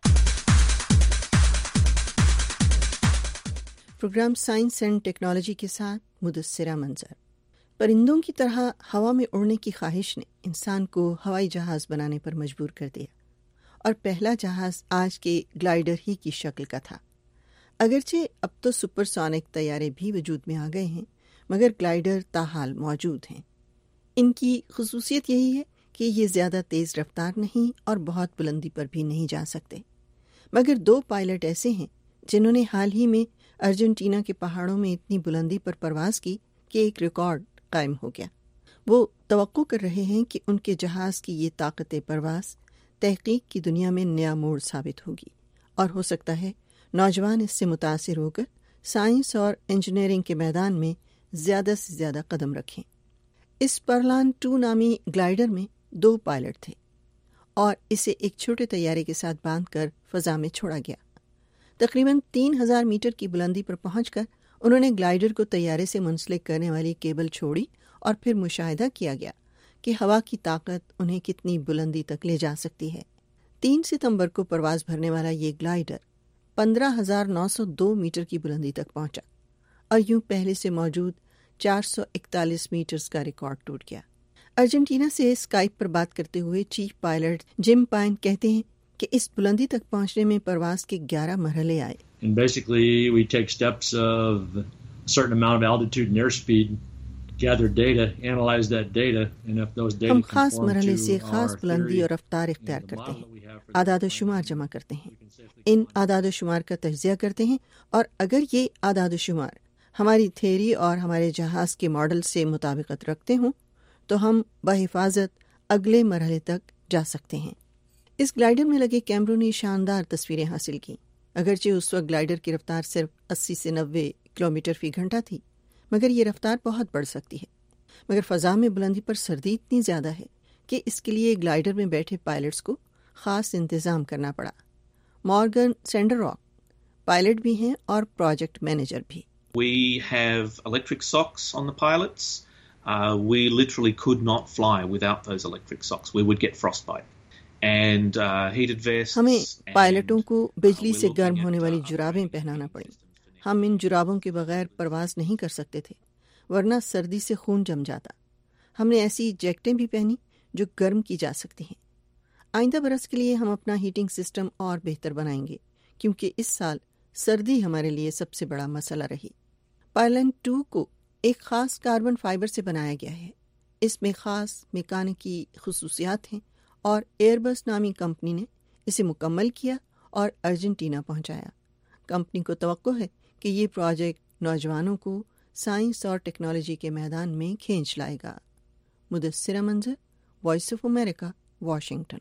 Programme science and technology کے ساتھ مدثرہ منظر۔ پرندوں کی طرح ہوا میں اڑنے کی خواہش نے انسان کو ہوائی جہاز بنانے پر مجبور کر دیا، اور پہلا جہاز آج کے گلائڈر ہی کی شکل کا تھا۔ اگرچہ اب تو سپر سونک طیارے بھی وجود میں آ گئے ہیں، مگر گلائڈر تاحال موجود ہیں۔ ان کی خصوصیت یہی ہے کہ یہ زیادہ تیز رفتار نہیں اور بہت بلندی پر بھی نہیں جا سکتے، مگر دو پائلٹ ایسے ہیں جنہوں نے حال ہی میں ارجنٹینا کے پہاڑوں میں اتنی بلندی پر پرواز کی کہ ایک ریکارڈ قائم ہو گیا۔ وہ توقع کر رہے ہیں کہ ان کے جہاز کی یہ طاقت پرواز تحقیق کی دنیا میں نیا موڑ ثابت ہوگی، اور ہو سکتا ہے نوجوان اس سے متاثر ہو کر سائنس اور انجینئرنگ کے میدان میں زیادہ سے زیادہ قدم رکھیں۔ اس پرلان ٹو نامی گلائڈر میں دو پائلٹ تھے اور اسے ایک چھوٹے طیارے کے ساتھ باندھ کر فضا میں چھوڑا گیا۔ تقریباً تین ہزار میٹر کی بلندی پر پہنچ کر انہوں نے گلائڈر کو طیارے سے منسلک کرنے والی کیبل چھوڑی اور پھر مشاہدہ کیا گیا کہ ہوا کی طاقت انہیں کتنی بلندی تک لے جا سکتی ہے۔ تین ستمبر کو پرواز بھرنے والا یہ گلائڈر پندرہ ہزار نو سو دو میٹر کی بلندی تک پہنچا اور یوں پہلے سے موجود چار سو اکتالیس میٹرز کا ریکارڈ ٹوٹ گیا۔ ارجنٹینا سے اسکائپ پر بات کرتے ہوئے چیف پائلٹ جم پائن کہتے ہیں کہ اس بلندی تک پہنچنے میں پرواز کے گیارہ مرحلے آئے. And basically we take steps of a certain amount of altitude and airspeed, gather data, analyze that data, and if those data ہم خاص مرحلے سے خاص بلندی اور رفتار اختیار کرتے ہیں، اعداد و شمار جمع کرتے ہیں، ان اعداد و شمار کا تجزیہ کرتے ہیں، اور اگر یہ اعداد و شمار ہماری تھیوری اور ہمارے جہاز کے ماڈل سے مطابقت رکھتے ہوں تو ہم بحفاظت اگلے مرحلے تک جا سکتے ہیں. اس گلائیڈر میں لگے کیمروں نے شاندار تصویریں حاصل کی. اگرچہ اس وقت گلائیڈر کی رفتار صرف اسی سے نوے کلومیٹر فی گھنٹہ تھی، مگر یہ رفتار بہت بڑھ سکتی ہے. مگر فضا میں بلندی پر سردی اتنی زیادہ ہے کہ اس کے لیے گلائیڈر میں بیٹھے پائلٹس کو خاص انتظام کرنا پڑا. مارگن سینڈر راک پائلٹ بھی ہیں اور پروجیکٹ مینیجر بھی. We have electric socks on the pilots. Uh, we literally could not fly without those electric socks. We would get frostbite. And uh, heated vests. ہمیں پائلٹوں کو بجلی سے گرم ہونے والی جرابیں پہنانا پڑی. ہم ان جرابوں کے بغیر پرواز نہیں کر سکتے تھے، ورنہ سردی سے خون جم جاتا. ہم نے ایسی جیکٹیں بھی پہنی جو گرم کی جا سکتی ہیں. آئندہ برس کے لیے ہم اپنا ہیٹنگ سسٹم اور بہتر بنائیں گے، کیونکہ اس سال سردی ہمارے لیے سب سے بڑا مسئلہ رہی. پائلن ٹو کو ایک خاص کاربن فائبر سے بنایا گیا ہے. اس میں خاص میکانیکی خصوصیات ہیں اور ایئر بس نامی کمپنی نے اسے مکمل کیا اور ارجنٹینا پہنچایا. کمپنی کو توقع ہے کہ یہ پروجیکٹ نوجوانوں کو سائنس اور ٹیکنالوجی کے میدان میں کھینچ لائے گا. مدثرہ Manzar, voice of America, Washington.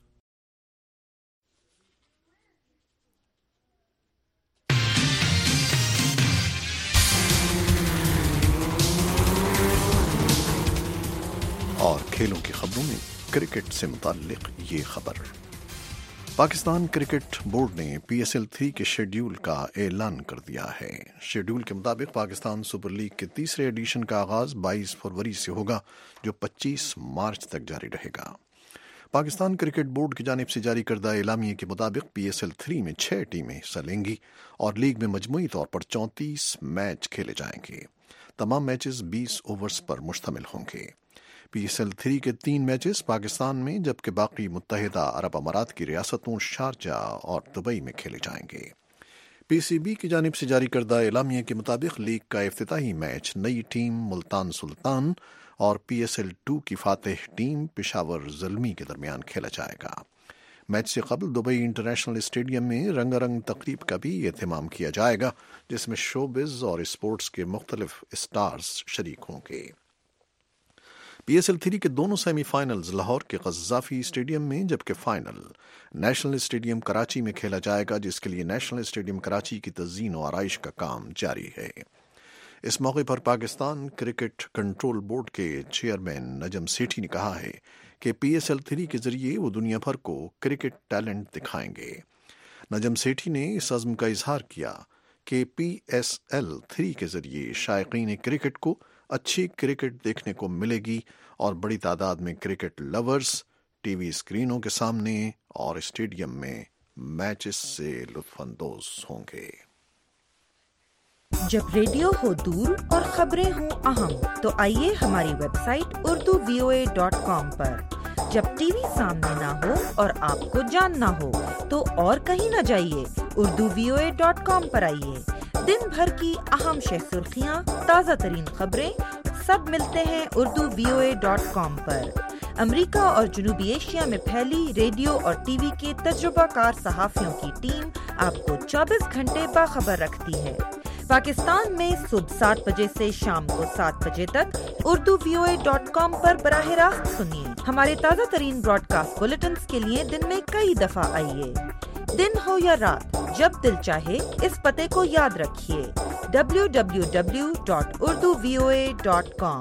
اور کھیلوں کی خبروں میں کرکٹ سے متعلق یہ خبر. پاکستان کرکٹ بورڈ نے پی ایس ایل تھری کے شیڈیول کا اعلان کر دیا ہے. شیڈیول کے مطابق پاکستان سپر لیگ کے تیسرے ایڈیشن کا آغاز بائیس فروری سے ہوگا، جو پچیس مارچ تک جاری رہے گا. پاکستان کرکٹ بورڈ کی جانب سے جاری کردہ اعلامیے کے مطابق پی ایس ایل تھری میں چھ ٹیمیں حصہ لیں گی اور لیگ میں مجموعی طور پر چونتیس میچ کھیلے جائیں گے. تمام میچز بیس اوورز پر مشتمل ہوں گے. پی ایس ایل تھری کے تین میچز پاکستان میں، جبکہ باقی متحدہ عرب امارات کی ریاستوں شارجہ اور دبئی میں کھیلے جائیں گے. پی سی بی کی جانب سے جاری کردہ اعلامیے کے مطابق لیگ کا افتتاحی میچ نئی ٹیم ملتان سلطان اور پی ایس ایل ٹو کی فاتح ٹیم پشاور زلمی کے درمیان کھیلا جائے گا. میچ سے قبل دبئی انٹرنیشنل اسٹیڈیم میں رنگا رنگ تقریب کا بھی اہتمام کیا جائے گا، جس میں شوبز اور اسپورٹس کے مختلف اسٹارز شریک ہوں گے. پی ایس ایل تھری کے دونوں سیمی فائنلز لاہور کے قذافی اسٹیڈیم میں، جبکہ فائنل نیشنل اسٹیڈیم کراچی میں کھیلا جائے گا، جس کے لیے نیشنل اسٹیڈیم کراچی کی تزئین و آرائش کا کام جاری ہے. اس موقع پر پاکستان کرکٹ کنٹرول بورڈ کے چیئرمین نجم سیٹھی نے کہا ہے کہ پی ایس ایل تھری کے ذریعے وہ دنیا بھر کو کرکٹ ٹیلنٹ دکھائیں گے. نجم سیٹھی نے اس عزم کا اظہار کیا کہ پی ایس ایل تھری کے ذریعے شائقین کرکٹ کو اچھی کرکٹ دیکھنے کو ملے گی اور بڑی تعداد میں کرکٹ لورز ٹی وی اسکرینوں کے سامنے اور اسٹیڈیم میں میچز سے لطف اندوز ہوں گے. جب ریڈیو ہو دور اور خبریں ہوں اہم تو آئیے ہماری website Urdu V O A dot com پر. جب ٹی وی سامنے نہ ہو اور آپ کو جاننا ہو تو اور کہیں نہ جائیے، Urdu V O A dot com پر آئیے. دن بھر کی اہم شہ سرخیاں، تازہ ترین خبریں سب ملتے ہیں Urdu V O A dot com پر. امریکہ اور جنوبی ایشیا میں پھیلی ریڈیو اور ٹی وی کے تجربہ کار صحافیوں کی ٹیم آپ کو چوبیس گھنٹے باخبر رکھتی ہے. پاکستان میں صبح سات بجے سے شام کو سات بجے تک Urdu V O A dot com پر براہ راست سنیے. ہمارے تازہ ترین براڈ کاسٹ بلیٹنز کے لیے دن میں کئی دفعہ آئیے. دن ہو یا رات، جب دل چاہے اس پتے کو یاد رکھیے، W W W dot Urdu V O A dot com.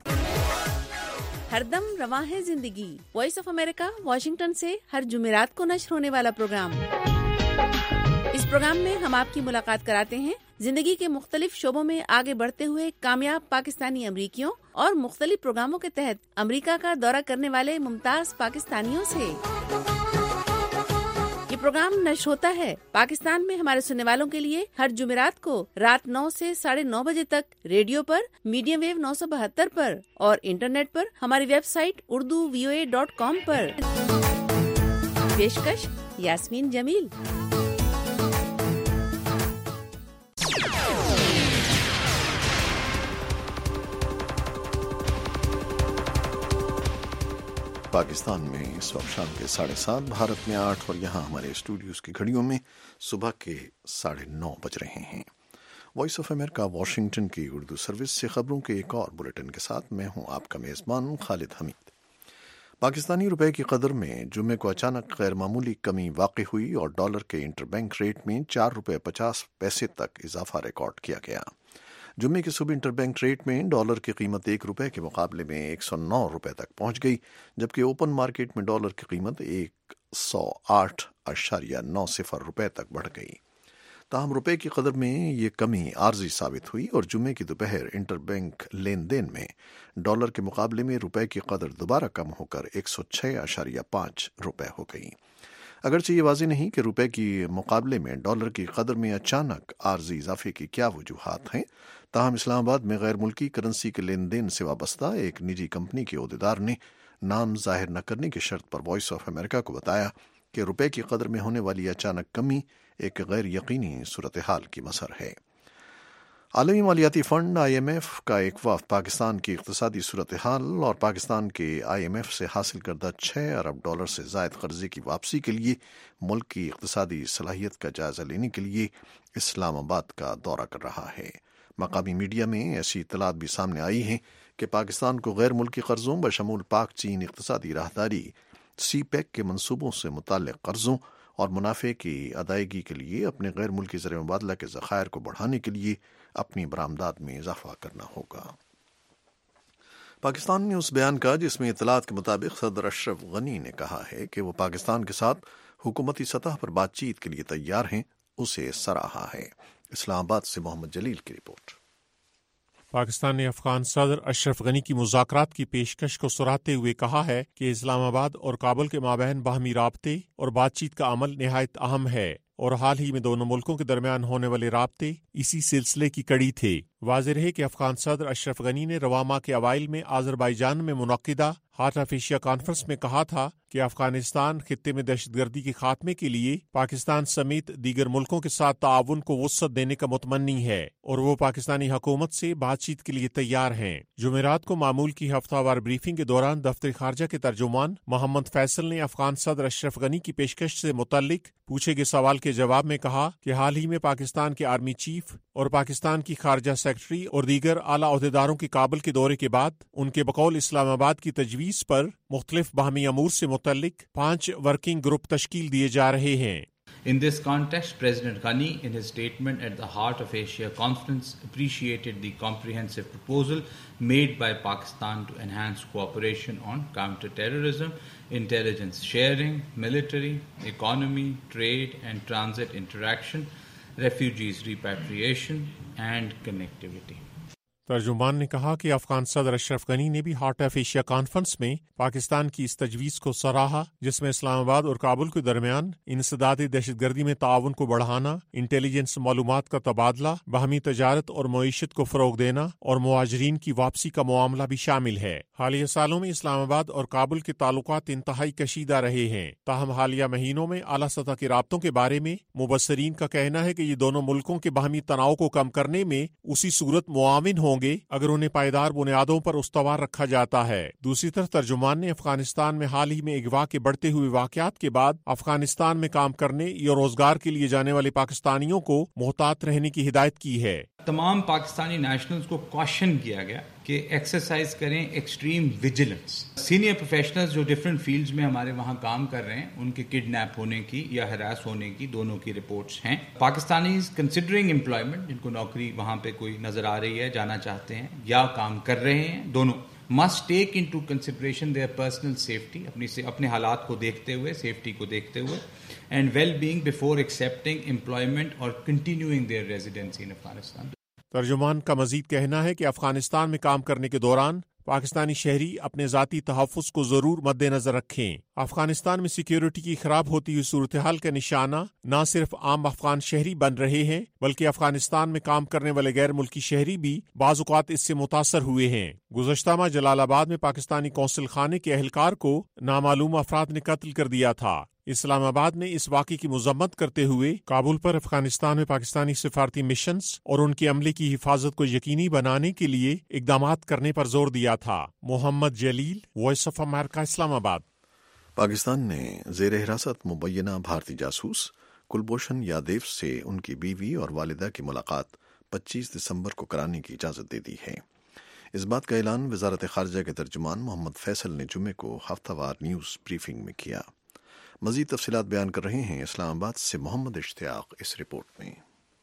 ہر دم رواں ہے زندگی، وائس آف امریکہ واشنگٹن سے ہر جمعرات کو نشر ہونے والا پروگرام. اس پروگرام میں ہم آپ کی ملاقات کراتے ہیں زندگی کے مختلف شعبوں میں آگے بڑھتے ہوئے کامیاب پاکستانی امریکیوں اور مختلف پروگراموں کے تحت امریکہ کا دورہ کرنے والے ممتاز پاکستانیوں سے. یہ پروگرام نشر ہوتا ہے پاکستان میں ہمارے سننے والوں کے لیے ہر جمعرات کو رات نو سے ساڑھے نو بجے تک ریڈیو پر میڈیم ویو نو سو بہتر پر اور انٹرنیٹ پر ہماری website Urdu V O A dot com پر۔ پیشکش یاسمین جمیل۔ پاکستان میں اس وقت شام کے ساڑھے سات، بھارت میں آٹھ اور یہاں ہمارے اسٹوڈیوز کی گھڑیوں میں صبح کے ساڑھے نو بج رہے ہیں۔ وائس آف امریکہ واشنگٹن کی اردو سروس سے خبروں کے ایک اور بلیٹن کے ساتھ میں ہوں آپ کا میزبان خالد حمید۔ پاکستانی روپے کی قدر میں جمعے کو اچانک غیر معمولی کمی واقع ہوئی اور ڈالر کے انٹر بینک ریٹ میں چار روپے پچاس پیسے تک اضافہ ریکارڈ کیا گیا۔ جمعے کے صبح انٹر بینک ریٹ میں ڈالر کی قیمت ایک روپے کے مقابلے میں ایک سو نو روپے تک پہنچ گئی، جبکہ اوپن مارکیٹ میں ڈالر کی قیمت ایک سو آٹھ اشاریہ نو صفر روپے تک بڑھ گئی۔ تاہم روپے کی قدر میں یہ کمی عارضی ثابت ہوئی اور جمعے کی دوپہر انٹر بینک لین دین میں ڈالر کے مقابلے میں روپے کی قدر دوبارہ کم ہو کر ایک سو چھ اشاریہ پانچ روپے ہو گئی۔ اگرچہ یہ واضح نہیں کہ روپے کی مقابلے میں ڈالر کی قدر میں اچانک عارضی اضافے کی کیا وجوہات ہیں، تاہم اسلام آباد میں غیر ملکی کرنسی کے لین دین سے وابستہ ایک نجی کمپنی کے عہدیدار نے نام ظاہر نہ کرنے کی شرط پر وائس آف امریکہ کو بتایا کہ روپے کی قدر میں ہونے والی اچانک کمی ایک غیر یقینی صورتحال کی مظہر ہے۔ عالمی مالیاتی فنڈ آئی ایم ایف کا ایک وفد پاکستان کی اقتصادی صورتحال اور پاکستان کے آئی ایم ایف سے حاصل کردہ چھ ارب ڈالر سے زائد قرضے کی واپسی کے لیے ملک کی اقتصادی صلاحیت کا جائزہ لینے کے لیے اسلام آباد کا دورہ کر رہا ہے۔ مقامی میڈیا میں ایسی اطلاعات بھی سامنے آئی ہیں کہ پاکستان کو غیر ملکی قرضوں بشمول پاک چین اقتصادی راہداری سی پیک کے منصوبوں سے متعلق قرضوں اور منافع کی ادائیگی کے لیے اپنے غیر ملکی زر مبادلہ کے ذخائر کو بڑھانے کے لیے اپنی برآمدات میں اضافہ کرنا ہوگا۔ پاکستان نے اس بیان کا جس میں اطلاعات کے مطابق صدر اشرف غنی نے کہا ہے کہ وہ پاکستان کے ساتھ حکومتی سطح پر بات چیت کے لیے تیار ہیں، اسے سراہا ہے۔ اسلام آباد سے محمد جلیل کی رپورٹ۔ پاکستان نے افغان صدر اشرف غنی کی مذاکرات کی پیشکش کو سراہتے ہوئے کہا ہے کہ اسلام آباد اور کابل کے مابین باہمی رابطے اور بات چیت کا عمل نہایت اہم ہے اور حال ہی میں دونوں ملکوں کے درمیان ہونے والے رابطے اسی سلسلے کی کڑی تھے۔ واضح رہے کہ افغان صدر اشرف غنی نے رواں ماہ کے اوائل میں آذربائیجان میں منعقدہ ہارٹ آف ایشیا کانفرنس میں کہا تھا کہ افغانستان خطے میں دہشت گردی کے خاتمے کے لیے پاکستان سمیت دیگر ملکوں کے ساتھ تعاون کو وسعت دینے کا متمنی ہے اور وہ پاکستانی حکومت سے بات چیت کے لیے تیار ہیں۔ جمعرات کو معمول کی ہفتہ وار بریفنگ کے دوران دفتر خارجہ کے ترجمان محمد فیصل نے افغان صدر اشرف غنی کی پیشکش سے متعلق پوچھے گئے سوال کے جواب میں کہا کہ حال ہی میں پاکستان کے آرمی چیف اور پاکستان کی خارجہ سیکرٹری اور دیگر اعلیٰ عہدیداروں کے کابل کے دورے کے بعد ان کے بقول اسلام آباد کی تجویز پر مختلف باہمی امور سے متعلق پانچ ورکنگ گروپ تشکیل دیے جا رہے ہیں۔ In this context, President Ghani, in his statement at the Heart of Asia Conference, appreciated the comprehensive proposal made by Pakistan to enhance cooperation on counter-terrorism, intelligence sharing, military, economy, trade and transit interaction, refugees repatriation and connectivity. ترجمان نے کہا کہ افغان صدر اشرف غنی نے بھی heart of Asia conference میں پاکستان کی اس تجویز کو سراہا جس میں اسلام آباد اور کابل کے درمیان انسداد دہشت گردی میں تعاون کو بڑھانا، انٹیلیجنس معلومات کا تبادلہ، باہمی تجارت اور معیشت کو فروغ دینا اور مہاجرین کی واپسی کا معاملہ بھی شامل ہے۔ حالیہ سالوں میں اسلام آباد اور کابل کے تعلقات انتہائی کشیدہ رہے ہیں، تاہم حالیہ مہینوں میں اعلیٰ سطح کے رابطوں کے بارے میں مبصرین کا کہنا ہے کہ یہ دونوں ملکوں کے باہمی تناؤ کو کم کرنے میں اسی صورت معاون ہوں گے اگر انہیں پائیدار بنیادوں پر استوار رکھا جاتا ہے۔ دوسری طرف ترجمان نے افغانستان میں حال ہی میں اغوا کے بڑھتے ہوئے واقعات کے بعد افغانستان میں کام کرنے یا روزگار کے لیے جانے والے پاکستانیوں کو محتاط رہنے کی ہدایت کی ہے۔ تمام پاکستانی نیشنلز کو کوشن کیا گیا کہ ایکسرسائز کریں ایکسٹریم ویجیلنس۔ سینئر پروفیشنلز جو ڈفرینٹ فیلڈز میں ہمارے وہاں کام کر رہے ہیں ان کے کڈنیپ ہونے کی یا ہراس ہونے کی دونوں کی رپورٹس ہیں۔ پاکستانیز کنسیڈرنگ امپلائمنٹ، جن کو نوکری وہاں پہ کوئی نظر آ رہی ہے، جانا چاہتے ہیں یا کام کر رہے ہیں، دونوں must take into consideration their personal safety، اپنی سے اپنے حالات کو دیکھتے ہوئے، سیفٹی کو دیکھتے ہوئے، and well-being before accepting employment or continuing their residency in Afghanistan۔ ترجمان کا مزید کہنا ہے کہ افغانستان میں کام کرنے کے دوران پاکستانی شہری اپنے ذاتی تحفظ کو ضرور مد نظر رکھیں۔ افغانستان میں سیکیورٹی کی خراب ہوتی ہوئی صورتحال کا نشانہ نہ صرف عام افغان شہری بن رہے ہیں بلکہ افغانستان میں کام کرنے والے غیر ملکی شہری بھی بعض اوقات اس سے متاثر ہوئے ہیں۔ گزشتہ ماہ جلال آباد میں پاکستانی قونصل خانے کے اہلکار کو نامعلوم افراد نے قتل کر دیا تھا۔ اسلام آباد نے اس واقعے کی مذمت کرتے ہوئے کابل پر افغانستان میں پاکستانی سفارتی مشنز اور ان کے عملے کی حفاظت کو یقینی بنانے کے لیے اقدامات کرنے پر زور دیا تھا۔ محمد جلیل، وائس آف امریکہ، اسلام آباد۔ پاکستان نے زیر حراست مبینہ بھارتی جاسوس کلبھوشن یادیو سے ان کی بیوی اور والدہ کی ملاقات پچیس دسمبر کو کرانے کی اجازت دے دی ہے۔ اس بات کا اعلان وزارت خارجہ کے ترجمان محمد فیصل نے جمعے کو ہفتہ وار نیوز بریفنگ میں کیا۔ مزید تفصیلات بیان کر رہے ہیں اسلام آباد سے محمد اشتیاق اس رپورٹ میں۔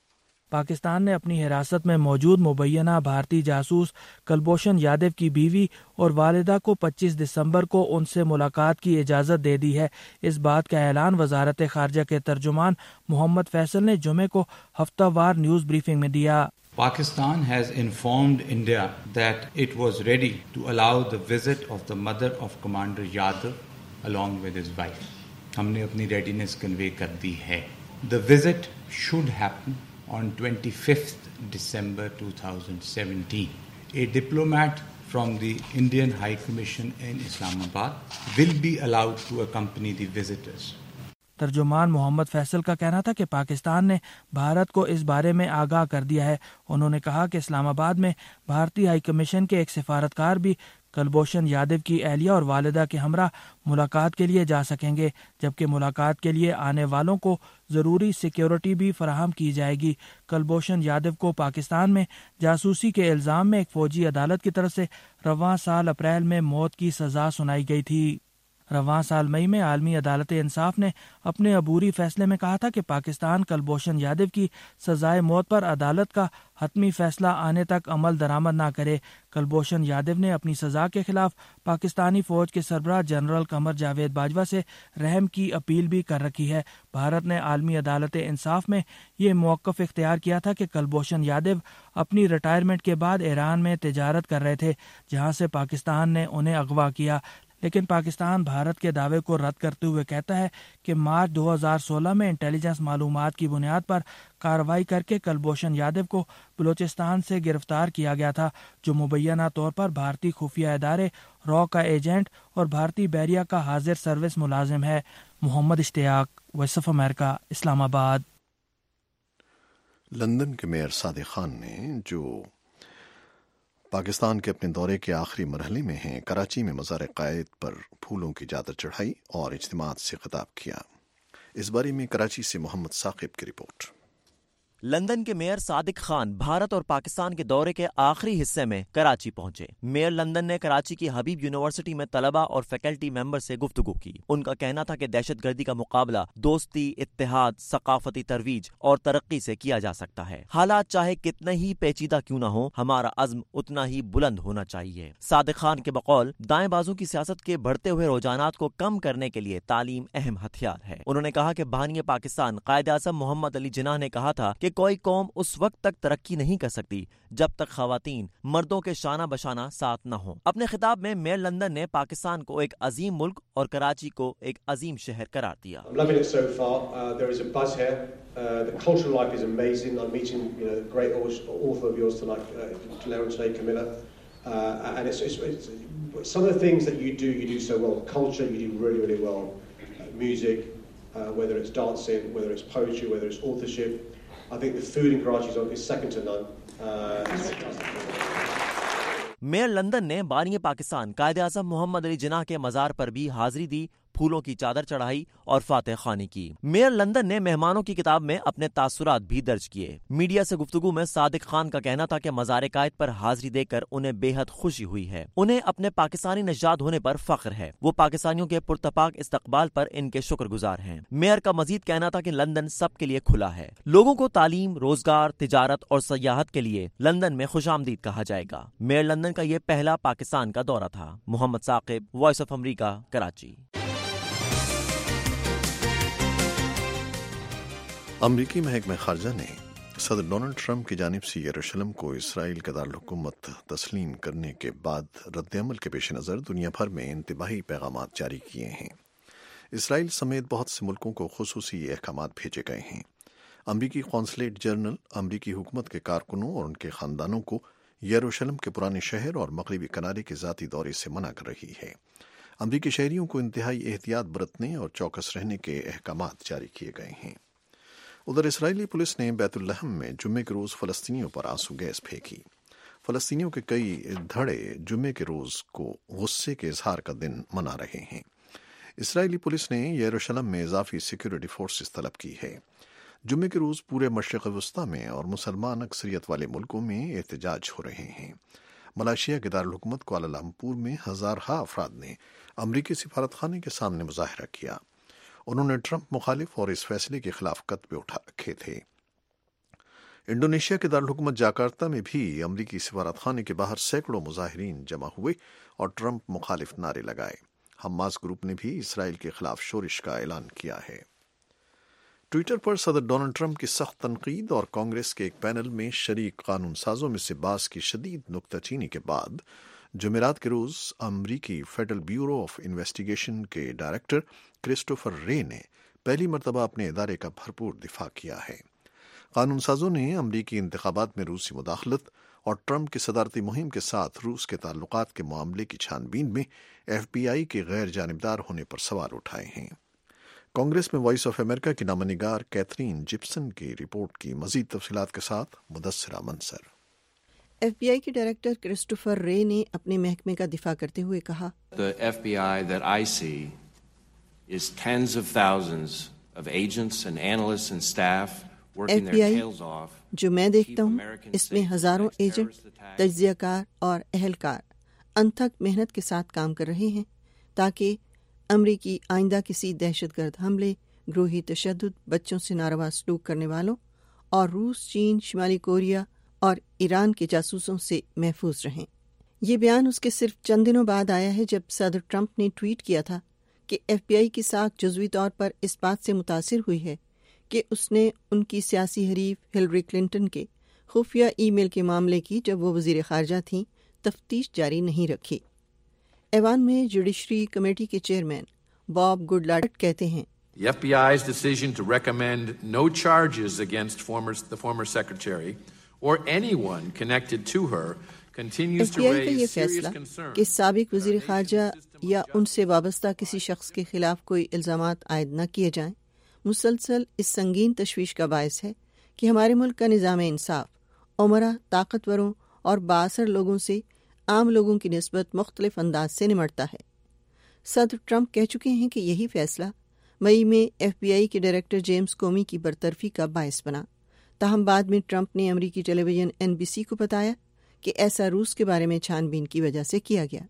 پاکستان نے اپنی حراست میں موجود مبینہ بھارتی جاسوس کلبھوشن یادیو کی بیوی اور والدہ کو پچیس دسمبر کو ان سے ملاقات کی اجازت دے دی ہے۔ اس بات کا اعلان وزارت خارجہ کے ترجمان محمد فیصل نے جمعے کو ہفتہ وار نیوز بریفنگ میں دیا۔ Pakistan has informed India that it was ready to allow the visit of the mother of Commander Yadav along with his wife. ہم نے اپنی ریڈینس کنوے کر دی ہے۔ The visit should happen on twenty-fifth December twenty seventeen. A diplomat from the Indian High Commission in Islamabad will be allowed to accompany the visitors. ترجمان محمد فیصل کا کہنا تھا کہ پاکستان نے بھارت کو اس بارے میں آگاہ کر دیا ہے۔ انہوں نے کہا کہ اسلام آباد میں بھارتی ہائی کمیشن کے ایک سفارتکار بھی کلبھوشن یادیو کی اہلیہ اور والدہ کے ہمراہ ملاقات کے لیے جا سکیں گے، جبکہ ملاقات کے لیے آنے والوں کو ضروری سیکیورٹی بھی فراہم کی جائے گی۔ کلبھوشن یادیو کو پاکستان میں جاسوسی کے الزام میں ایک فوجی عدالت کی طرف سے رواں سال اپریل میں موت کی سزا سنائی گئی تھی۔ رواں سال مئی میں عالمی عدالت انصاف نے اپنے عبوری فیصلے میں کہا تھا کہ پاکستان کلبھوشن یادیو کی سزائے موت پر عدالت کا حتمی فیصلہ آنے تک عمل درآمد نہ کرے۔ کلبھوشن یادیو نے اپنی سزا کے خلاف پاکستانی فوج کے سربراہ جنرل قمر جاوید باجوہ سے رحم کی اپیل بھی کر رکھی ہے۔ بھارت نے عالمی عدالت انصاف میں یہ موقف اختیار کیا تھا کہ کلبھوشن یادیو اپنی ریٹائرمنٹ کے بعد ایران میں تجارت کر رہے تھے، جہاں سے پاکستان نے انہیں اغوا کیا، لیکن پاکستان بھارت کے دعوے کو رد کرتے ہوئے کہتا ہے کہ مارچ دو ہزار سولہ میں انٹیلیجنس معلومات کی بنیاد پر کارروائی کر کے کلبھوشن یادیو کو بلوچستان سے گرفتار کیا گیا تھا، جو مبینہ طور پر بھارتی خفیہ ادارے را کا ایجنٹ اور بھارتی بحریہ کا حاضر سروس ملازم ہے۔ محمد اشتیاق، وائس آف امریکہ، اسلام آباد۔ لندن کے میئر صادق خان نے، جو پاکستان کے اپنے دورے کے آخری مرحلے میں ہیں، کراچی میں مزار قائد پر پھولوں کی چادر چڑھائی اور اجتماعات سے خطاب کیا۔ اس بارے میں کراچی سے محمد ثاقب کی رپورٹ۔ لندن کے میئر صادق خان بھارت اور پاکستان کے دورے کے آخری حصے میں کراچی پہنچے۔ میئر لندن نے کراچی کی حبیب یونیورسٹی میں طلبہ اور فیکلٹی ممبر سے گفتگو کی۔ ان کا کہنا تھا کہ دہشت گردی کا مقابلہ دوستی، اتحاد، ثقافتی ترویج اور ترقی سے کیا جا سکتا ہے۔ حالات چاہے کتنے ہی پیچیدہ کیوں نہ ہو، ہمارا عزم اتنا ہی بلند ہونا چاہیے۔ صادق خان کے بقول دائیں بازو کی سیاست کے بڑھتے ہوئے رجحانات کو کم کرنے کے لیے تعلیم اہم ہتھیار ہے۔ انہوں نے کہا کہ بانی پاکستان قائد اعظم محمد علی جناح نے کہا تھا کہ کوئی قوم اس وقت تک ترقی نہیں کر سکتی جب تک خواتین مردوں کے شانہ بشانہ ساتھ نہ ہوں۔ اپنے خطاب میں میئر لندن نے پاکستان کو ایک عظیم ملک اور کراچی کو ایک عظیم شہر قرار دیا۔ whether it's dancing, whether it's poetry, whether it's authorship. I think the food in Karachi is second to none. Mayor London نے بانی پاکستان قائد اعظم محمد علی جناح کے مزار پر بھی حاضری دی، پھولوں کی چادر چڑھائی اور فاتح خوانی کی۔ میئر لندن نے مہمانوں کی کتاب میں اپنے تاثرات بھی درج کیے۔ میڈیا سے گفتگو میں صادق خان کا کہنا تھا کہ مزار قائد پر حاضری دے کر انہیں بے حد خوشی ہوئی ہے، انہیں اپنے پاکستانی نژاد ہونے پر فخر ہے، وہ پاکستانیوں کے پرتپاک استقبال پر ان کے شکر گزار ہیں۔ میئر کا مزید کہنا تھا کہ لندن سب کے لیے کھلا ہے، لوگوں کو تعلیم، روزگار، تجارت اور سیاحت کے لیے لندن میں خوش آمدید کہا جائے گا۔ میئر لندن کا یہ پہلا پاکستان کا دورہ تھا۔ Muhammad Saqib, voice of America, Karachi. امریکی محکمہ خارجہ نے صدر ڈونلڈ ٹرمپ کی جانب سے یروشلم کو اسرائیل کا دارالحکومت تسلیم کرنے کے بعد رد عمل کے پیش نظر دنیا بھر میں انتباہی پیغامات جاری کیے ہیں۔ इसराइल समेत बहुत से मुल्कों को खुसूसी अहकामात भेजे गए हैं। अमरीकी कौंसलेट जनरल अमरीकी हुकूमत के कारकुनों और उनके खानदानों को यरूशलेम के पुराने शहर और मगरबी किनारे के ज़ाती दौरे से मना कर रही है। अमरीकी शहरियों को इंतहाई एहतियात बरतने और चौकस रहने के अहकामात जारी किए गए हैं। उधर इसराइली पुलिस ने बैतुल्लहम में जुम्मे के रोज़ फ़लस्तीनियों पर आंसू गैस फेंकी। फ़लस्तीनियों के कई धड़े जुम्मे के रोज़ को गुस्से के इजहार का दिन मना रहे हैं। इसराइली पुलिस ने यरूशलेम में इजाफी सिक्योरिटी फोर्सेस तलब की है। जुम्मे के रोज़ पूरे मशरिक़ वस्ता में और मुसलमान अक्सरियत वाले मुल्कों में एहतजाज हो रहे हैं। मलेशिया के दारुल-हुकूमत कुआलालंपुर में हज़ारहा अफराद ने अमरीकी सिफारत खाने के सामने मुजाहरा किया। उन्होंने ट्रंप मुखालिफ और इस फैसले के खिलाफ कतबे उठा रखे थे। इंडोनेशिया के दारुल-हुकूमत जाकार्ता में भी अमरीकी सिफारत खाने के बाहर सैकड़ों मुजाहिरीन जमा हुए और ट्रंप मुखालिफ नारे लगाए। हमास ग्रुप ने भी इसराइल के खिलाफ शोरिश का ऐलान किया है। ट्विटर पर सदर डोनाल्ड ट्रंप की सख्त तनकीद और कांग्रेस के एक पैनल में शरीक कानून साजों में से बास की शदीद नुक्ताचीनी के बाद जुमेरात के रोज़ अमरीकी फेडरल ब्यूरो ऑफ इन्वेस्टिगेशन के डायरेक्टर क्रिस्टोफर रे ने पहली मरतबा अपने इदारे का भरपूर दिफा किया है। कानून साजों ने अमरीकी इंतखाबात में रूसी मुदाखलत और ट्रंप की सदारती मुहिम के साथ रूस के ताल्लुकात के मामले की छानबीन में एफ बी आई के गैर जानिबदार होने पर सवाल उठाए हैं। कांग्रेस में वॉइस ऑफ अमेरिका की नामनिगार कैथरीन जिप्सन की रिपोर्ट की मजीद तफसीलात के साथ मुदस्सिरा मंसर। एफ बी आई के डायरेक्टर क्रिस्टोफर रे ने अपने महकमे का दिफा करते हुए कहा, The F B I that I see is tens of thousands of agents and analysts and staff working their tails off. जो मैं देखता हूँ इसमें हजारों एजेंट, तज्जियाकार और अहलकार अनथक मेहनत के साथ काम कर रहे हैं ताकि अमरीकी आइंदा किसी दहशतगर्द हमले, ग्रोही तशद्दुद, बच्चों से नारवा सलूक करने वालों और रूस, चीन, शिमाली कोरिया और ईरान के जासूसों से महफूज रहें। ये बयान उसके सिर्फ चंद दिनों बाद आया है जब सदर ट्रंप ने ट्वीट किया था कि एफ बी आई की साख जुज़वी तौर पर इस बात से मुतासिर हुई है कि उसने उनकी सियासी हरीफ हिलरी क्लिंटन के खुफिया ई मेल के मामले की, जब वो वज़ीर ख़ारजा थीं, तफ्तीश जारी नहीं रखी। ऐवान में जुडिशरी कमेटी के चेयरमैन बॉब गुडलाट कहते हैं, The F B I's decision to recommend no charges against former, the former secretary or anyone connected to her continues to raise serious concern. कि साबिक वज़ीर ख़ारजा या उनसे वाबस्ता किसी शख्स के खिलाफ कोई इल्ज़ामात आयद न किए जाएं, मुसलसल इस संगीन तशवीश का बायस है कि हमारे मुल्क का निज़ाम इंसाफ उमरा, ताकतवरों और बाअसर लोगों से आम लोगों की निस्बत मुख्तलिफ अंदाज से निमटता है। सदर ट्रंप कह चुके हैं कि यही फैसला मई में एफ बी आई के डायरेक्टर जेम्स कोमी की बरतरफी का बायस बना। ताहम बाद में ट्रंप ने अमरीकी टेलीविजन एन बी सी को बताया कि ऐसा रूस के बारे में छानबीन की वजह से किया गया।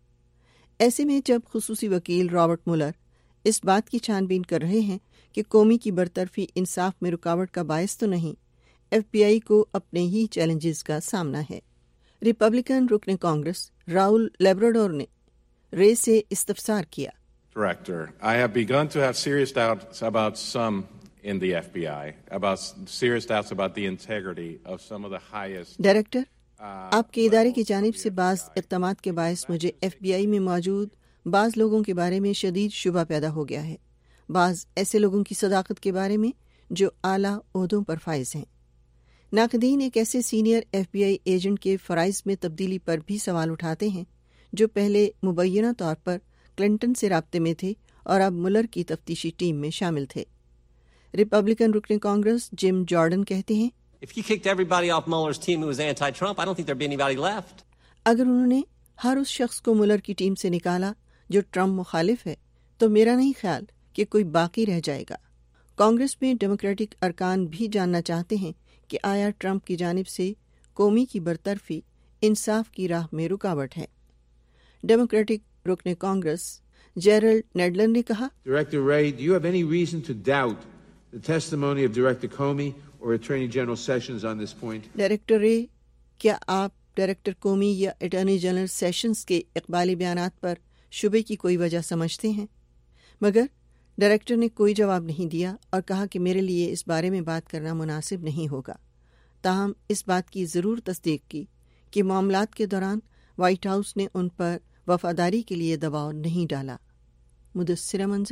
ऐसे में जब खुसूसी वकील रॉबर्ट मुलर इस बात की छानबीन कर रहे हैं कि कोमी की बरतरफी इंसाफ में रुकावट का बायस तो नहीं, एफ बी आई को अपने ही चैलेंजेस का सामना है। रिपब्लिकन रुकने कांग्रेस राउल लेब्राडोर ने रे से इस्तफसार किया। Director, I have begun to have serious doubts about some in the F B I, about serious doubts about the integrity of some of the highest. Director, आपके इदारे की जानिब से बाज़ इक़दामात के बायस मुझे एफ बी आई में मौजूद बाज़ लोगों के बारे में शदीद शुबा पैदा हो गया है। बाज़ ऐसे लोगों की सदाकत के बारे में जो आला ओहदों पर फाइज हैं। नाक़दीन एक ऐसे senior F B I agent के फ़राइज़ में तब्दीली पर भी सवाल उठाते हैं जो पहले मुबैना तौर पर क्लिंटन से राब्ते में थे और अब मुलर की तफ्तीशी टीम में शामिल थे। रिपब्लिकन रुकने कांग्रेस जिम जॉर्डन कहते हैं, If you kicked everybody off Mueller's team who was anti-Trump, I don't think there'd be anybody left. अगर उन्होंने हर उस शख्स को मुलर की टीम से निकाला जो ट्रंप मुखालिफ है, तो मेरा नहीं ख्याल कि कोई बाकी रह जाएगा। कांग्रेस में डेमोक्रेटिक अरकान भी जानना चाहते हैं कि आया ट्रंप की जानिब से कौमी की बरतरफी इंसाफ की राह में रुकावट है। डेमोक्रेटिक रुकने कांग्रेस जेरल्ड नेडलर ने कहा, Director Wray, do you have any reason to doubt the testimony of Director Comey or Attorney General Sessions on this point? Director Wray, क्या आप डायरेक्टर कोमी या अटॉर्नी जनरल सेशंस के इकबाली बयानात पर शुबे की कोई वजह समझते हैं? मगर डायरेक्टर ने कोई जवाब नहीं दिया और कहा कि मेरे लिए इस बारे में बात करना मुनासिब नहीं होगा। ताहम इस बात की ज़रूर तस्दीक की कि मामलात के दौरान व्हाइट हाउस ने उन पर वफादारी के लिए दबाव नहीं डाला। Mudassira Manzar,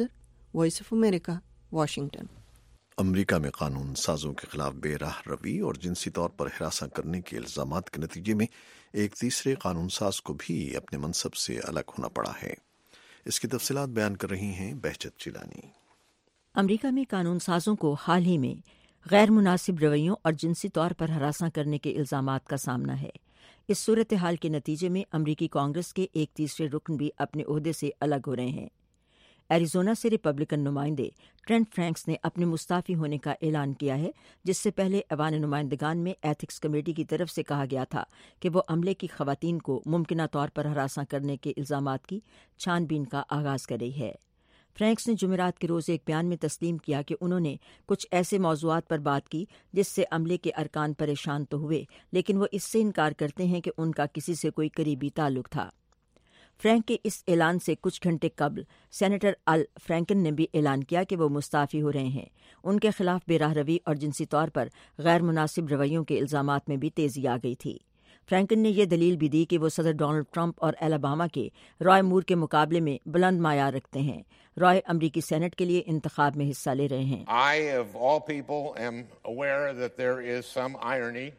voice of America, Washington. America में कानून साजों के खिलाफ बेराह रवि और जिनसी तौर पर हिरासा करने के इल्जामात के नतीजे में एक तीसरे कानून साज को भी अपने मनसब से अलग होना पड़ा है। इसकी तफसीलात बयान कर रही हैं बहजत चिलानी। अमेरिका में कानून साजों को हाल ही में गैर मुनासिब रवैयों और जिनसी तौर पर हरासा करने के इल्जामात का सामना है। इस सूरत हाल के नतीजे में अमरीकी कांग्रेस के एक तीसरे रुकन भी अपने ओहदे से अलग हो रहे हैं। एरिजोना से रिपब्लिकन नुमाइंदे ट्रेंट फ्रैंक्स ने अपने मुस्ताफी होने का ऐलान किया है, जिससे पहले ऐवान नुमाइंदगान में एथिक्स कमेटी की तरफ से कहा गया था कि वो अमले की खवातीन को मुमकिना तौर पर हरासा करने के इल्जामात की छानबीन का आगाज कर रही है। फ्रैंक्स ने जुमेरात के रोज़ एक बयान में तस्लीम किया कि उन्होंने कुछ ऐसे मौज़ूआत पर बात की जिससे अमले के अरकान परेशान तो हुए, लेकिन वो इससे इनकार करते हैं कि उनका किसी से कोई करीबी ताल्लुक था। फ्रैंक के इस ऐलान से कुछ घंटे कबल सेनेटर अल फ्रैंकन ने भी ऐलान किया कि वो मुस्ताफ़ी हो रहे हैं। उनके खिलाफ बेराह रवी और जिनसी तौर पर गैर मुनासिब रवैयों के इल्जामात में भी तेज़ी आ गई थी। फ्रैंकन ने यह दलील भी दी कि वो सदर डोनाल्ड ट्रंप और एलाबामा के रॉय मूर के मुकाबले में बुलंद मायार रखते हैं। रॉय अमरीकी सेनेट के लिए इंतखाब में हिस्सा ले रहे हैं। I of all people am aware that there is some irony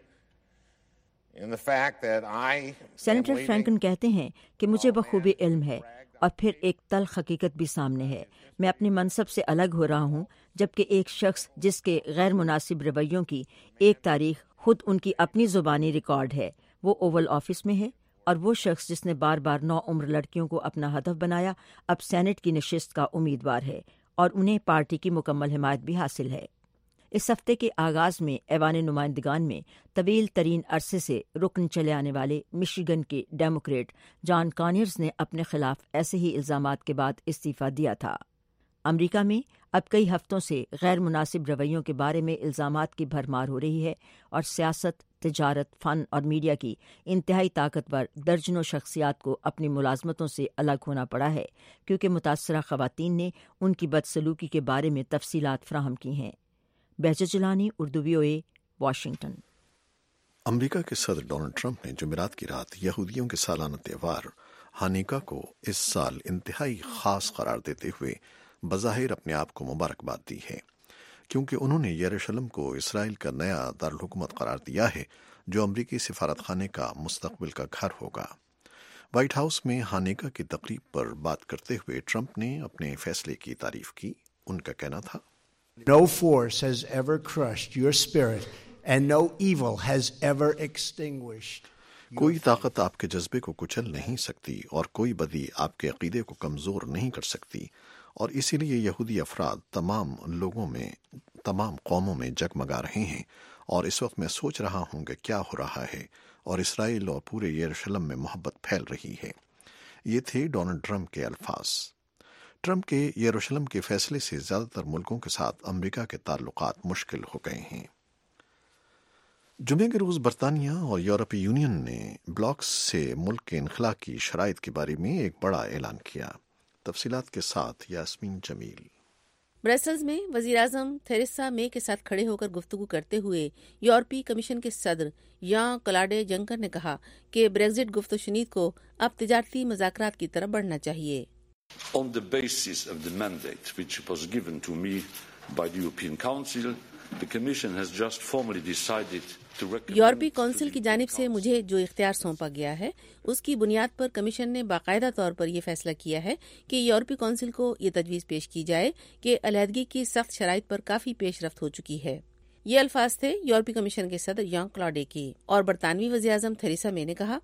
in the fact that I senator Franken कहते हैं कि मुझे बखूबी इल्म है और फिर एक तल्ख हकीकत भी सामने है। मैं अपने मनसब से अलग हो रहा हूँ, जबकि एक शख्स जिसके गैर मुनासिब रवैयों की एक तारीख खुद उनकी अपनी जुबानी रिकॉर्ड है, वो ओवल ऑफिस में है, और वो शख्स जिसने बार बार नौ उम्र लड़कियों को अपना हदफ बनाया अब सेनेट की नशिस्त का उम्मीदवार है और उन्हें पार्टी की मुकम्मल हिमायत भी हासिल है। इस हफ्ते के आगाज में ऐवान नुमाइंदगान में तवील तरीन अरसे से रुकन चले आने वाले मिशिगन के डेमोक्रेट जॉन कॉनियर्स ने अपने खिलाफ ऐसे ही इल्जामात के बाद इस्तीफा दिया था। अमरीका में अब कई हफ्तों से गैर मुनासिब रवैयों के बारे में इल्जामात की भरमार हो रही है और सियासत, तिजारत, फ़न और मीडिया की इंतहाई ताकतवर दर्जनों शख्सियात को अपनी मुलाजमतों से अलग होना पड़ा है, क्योंकि मुतासरा खवातीन ने उनकी बदसलूकी के बारे में तफसीलात फ्राहम की हैं। Behjat Jilani, Urdu VOA, Washington. America के सदर डोनाल्ड ट्रंप ने जुमेरात की रात यहूदियों के सालाना त्यौहार हानिका को इस साल इंतहाई खास करार देते हुए बज़ाहिर अपने आप को मुबारकबाद दी है, क्योंकि उन्होंने यरूशलेम को इसराइल का नया दारुल हुकूमत करार दिया है जो अमरीकी सिफारत खाने का मुस्तकबिल का घर होगा। व्हाइट हाउस में हानिका की तकरीब पर बात करते हुए ट्रंप ने अपने फैसले की तारीफ की। उनका कहना था, No force has ever crushed your spirit and no evil has ever extinguished. कोई ताकत आपके जज्बे को कुचल नहीं सकती और कोई बदी आपके अकीदे को कमज़ोर नहीं कर सकती, और इसीलिए यहूदी अफराद तमाम लोगों में, तमाम कौमों में जगमगा रहे हैं। और इस वक्त मैं सोच रहा हूँ कि क्या हो रहा है, और इसराइल और पूरे यरूशलेम में मोहब्बत फैल रही है। ये थे डोनाल्ड ट्रंप के अल्फाज। ट्रंप के यरूशलेम के फैसले से ज़्यादातर मुल्कों के साथ अमरीका के ताल्लुकात मुश्किल हो गए हैं। जुमे के रोज़ बरतानिया और यूरोपीय यूनियन ने ब्लॉक्स से मुल्क के इनखला की शराइत के बारे में एक बड़ा ऐलान किया। तफसीलात के साथ यास्मीन जमील। ब्रसेल्स में वज़ीर-ए-आज़म थेरेसा मे के साथ खड़े होकर गुफ्तगू करते हुए यूरोपीय कमीशन के सदर यां क्लॉड जंकर ने कहा कि ब्रेक्जिट गुफ्तशुनीद को अब तिजारती मुज़ाकरात की तरफ बढ़ना चाहिए। On the basis of the mandate which was given to me by the European Council, the Commission has just formally decided to recommend. यूरोपीय काउंसिल की जानिब से मुझे जो इख्तियार सौंपा गया है, उसकी बुनियाद पर कमीशन ने बाकायदा तौर पर यह फैसला किया है कि यूरोपीय काउंसिल को ये तजवीज़ पेश की जाए कि अलहदगी की सख्त शराइत पर काफ़ी पेशरफ्त हो चुकी है। ये अल्फाज थे यूरोपीय कमीशन के सदर यां क्लॉडे की। और बरतानवी वज़ीर-ए-आज़म थेरेसा मे ने कहा,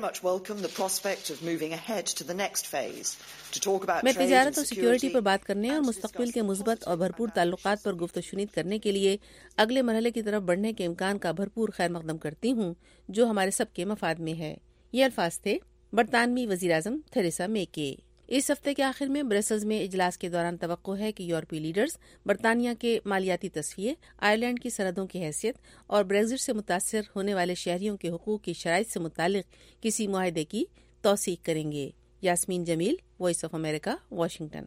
मैं तिजारत और सिक्योरिटी पर बात करने और मुस्तकबिल के मुस्बत और भरपूर ताल्लुकात पर गुफ्तशुनीद करने के लिए अगले मरहले की तरफ बढ़ने के इम्कान का भरपूर खैर मकदम करती हूँ, जो हमारे सबके मफाद में है। ये अल्फाज थे बरतानवी वज़ीर-ए-आज़म थेरेसा मे के। इस हफ्ते के आखिर में ब्रसेल्स में इजलास के दौरान तवक्को है कि यूरोपीय लीडर्स बरतानिया के मालियाती तस्फिये, आयरलैंड की सरहदों की हैसियत और ब्रेक्जिट से मुतासर होने वाले शहरियों के हुकूक की शराइत से मुतालिक किसी मुआहदे की तौसीक करेंगे। Yasmeen Jamil, voice of America, Washington.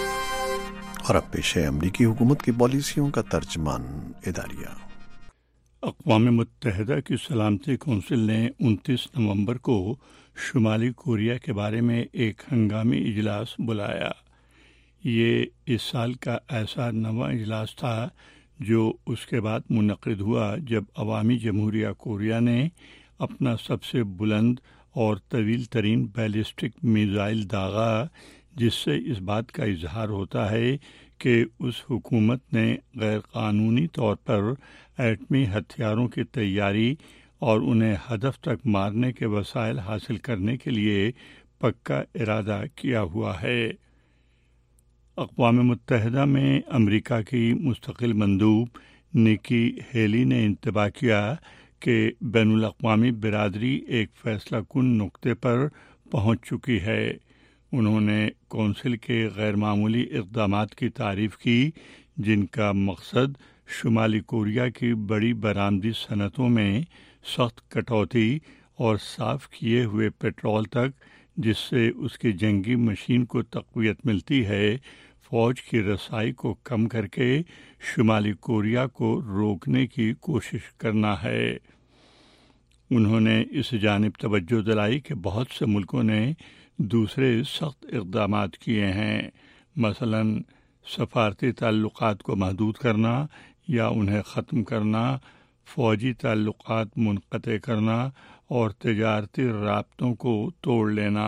और अब पेश है अमरीकी हुकूमत की पॉलिसियों का तर्जमान इदारिया। اقوام متحدہ کی سلامتی کونسل نے انتیس نومبر کو شمالی کوریا کے بارے میں ایک ہنگامی اجلاس بلایا۔ یہ اس سال کا ایسا نواں اجلاس تھا جو اس کے بعد منعقد ہوا جب عوامی جمہوریہ کوریا نے اپنا سب سے بلند اور طویل ترین بیلسٹک میزائل داغا، جس سے اس بات کا اظہار ہوتا ہے کہ اس حکومت نے غیر قانونی طور پر ایٹمی ہتھیاروں کی تیاری اور انہیں ہدف تک مارنے کے وسائل حاصل کرنے کے لیے پکا ارادہ کیا ہوا ہے۔ اقوام متحدہ میں امریکہ کی مستقل مندوب نکی ہیلی نے انتباہ کیا کہ بین الاقوامی برادری ایک فیصلہ کن نقطے پر پہنچ چکی ہے۔ انہوں نے کونسل کے غیر معمولی اقدامات کی تعریف کی، جن کا مقصد شمالی کوریا کی بڑی برآمدی صنعتوں میں سخت کٹوتی اور صاف کیے ہوئے پیٹرول تک، جس سے اس کی جنگی مشین کو تقویت ملتی ہے، فوج کی رسائی کو کم کر کے شمالی کوریا کو روکنے کی کوشش کرنا ہے۔ انہوں نے اس جانب توجہ دلائی کہ بہت سے ملکوں نے دوسرے سخت اقدامات کیے ہیں، مثلا سفارتی تعلقات کو محدود کرنا یا انہیں ختم کرنا، فوجی تعلقات منقطع کرنا اور تجارتی رابطوں کو توڑ لینا۔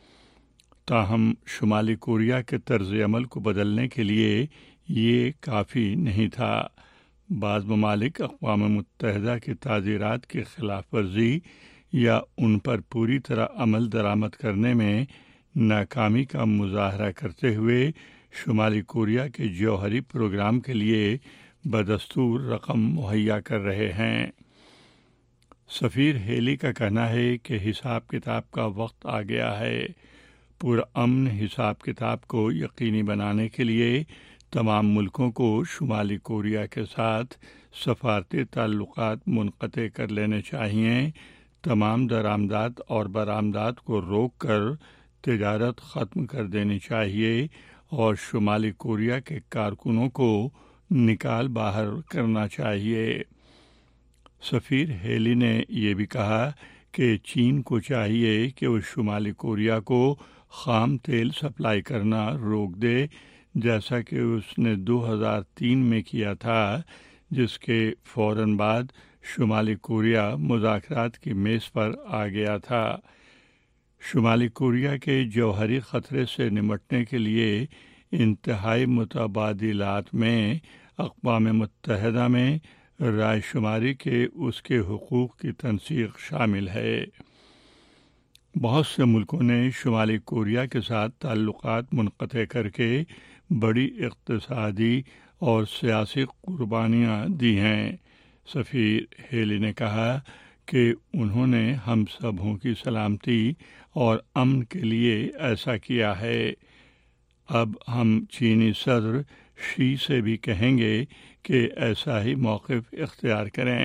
تاہم شمالی کوریا کے طرز عمل کو بدلنے کے لیے یہ کافی نہیں تھا۔ بعض ممالک اقوام متحدہ کی تعزیرات کی خلاف ورزی یا ان پر پوری طرح عمل درآمد کرنے میں ناکامی کا مظاہرہ کرتے ہوئے شمالی کوریا کے جوہری پروگرام کے لیے بدستور رقم مہیا کر رہے ہیں۔ سفیر ہیلی کا کہنا ہے کہ حساب کتاب کا وقت آ گیا ہے۔ پرامن حساب کتاب کو یقینی بنانے کے لیے تمام ملکوں کو شمالی کوریا کے ساتھ سفارتی تعلقات منقطع کر لینے چاہئیں، تمام درآمدات اور برآمدات کو روک کر تجارت ختم کر دینی چاہیے اور شمالی کوریا کے کارکنوں کو نکال باہر کرنا چاہیے۔ سفیر ہیلی نے یہ بھی کہا کہ چین کو چاہیے کہ وہ شمالی کوریا کو خام تیل سپلائی کرنا روک دے، جیسا کہ اس نے دو ہزار تین میں کیا تھا، جس کے فوراً بعد شمالی کوریا مذاکرات کی میز پر آ گیا تھا۔ شمالی کوریا کے جوہری خطرے سے نمٹنے کے لیے انتہائی متبادلات میں اقوام متحدہ میں رائے شماری کے اس کے حقوق کی تنسیق شامل ہے۔ بہت سے ملکوں نے شمالی کوریا کے ساتھ تعلقات منقطع کر کے بڑی اقتصادی اور سیاسی قربانیاں دی ہیں۔ سفیر ہیلی نے کہا کہ انہوں نے ہم سبوں کی سلامتی اور امن کے لیے ایسا کیا ہے۔ اب ہم چینی صدر شی سے بھی کہیں گے کہ ایسا ہی موقف اختیار کریں۔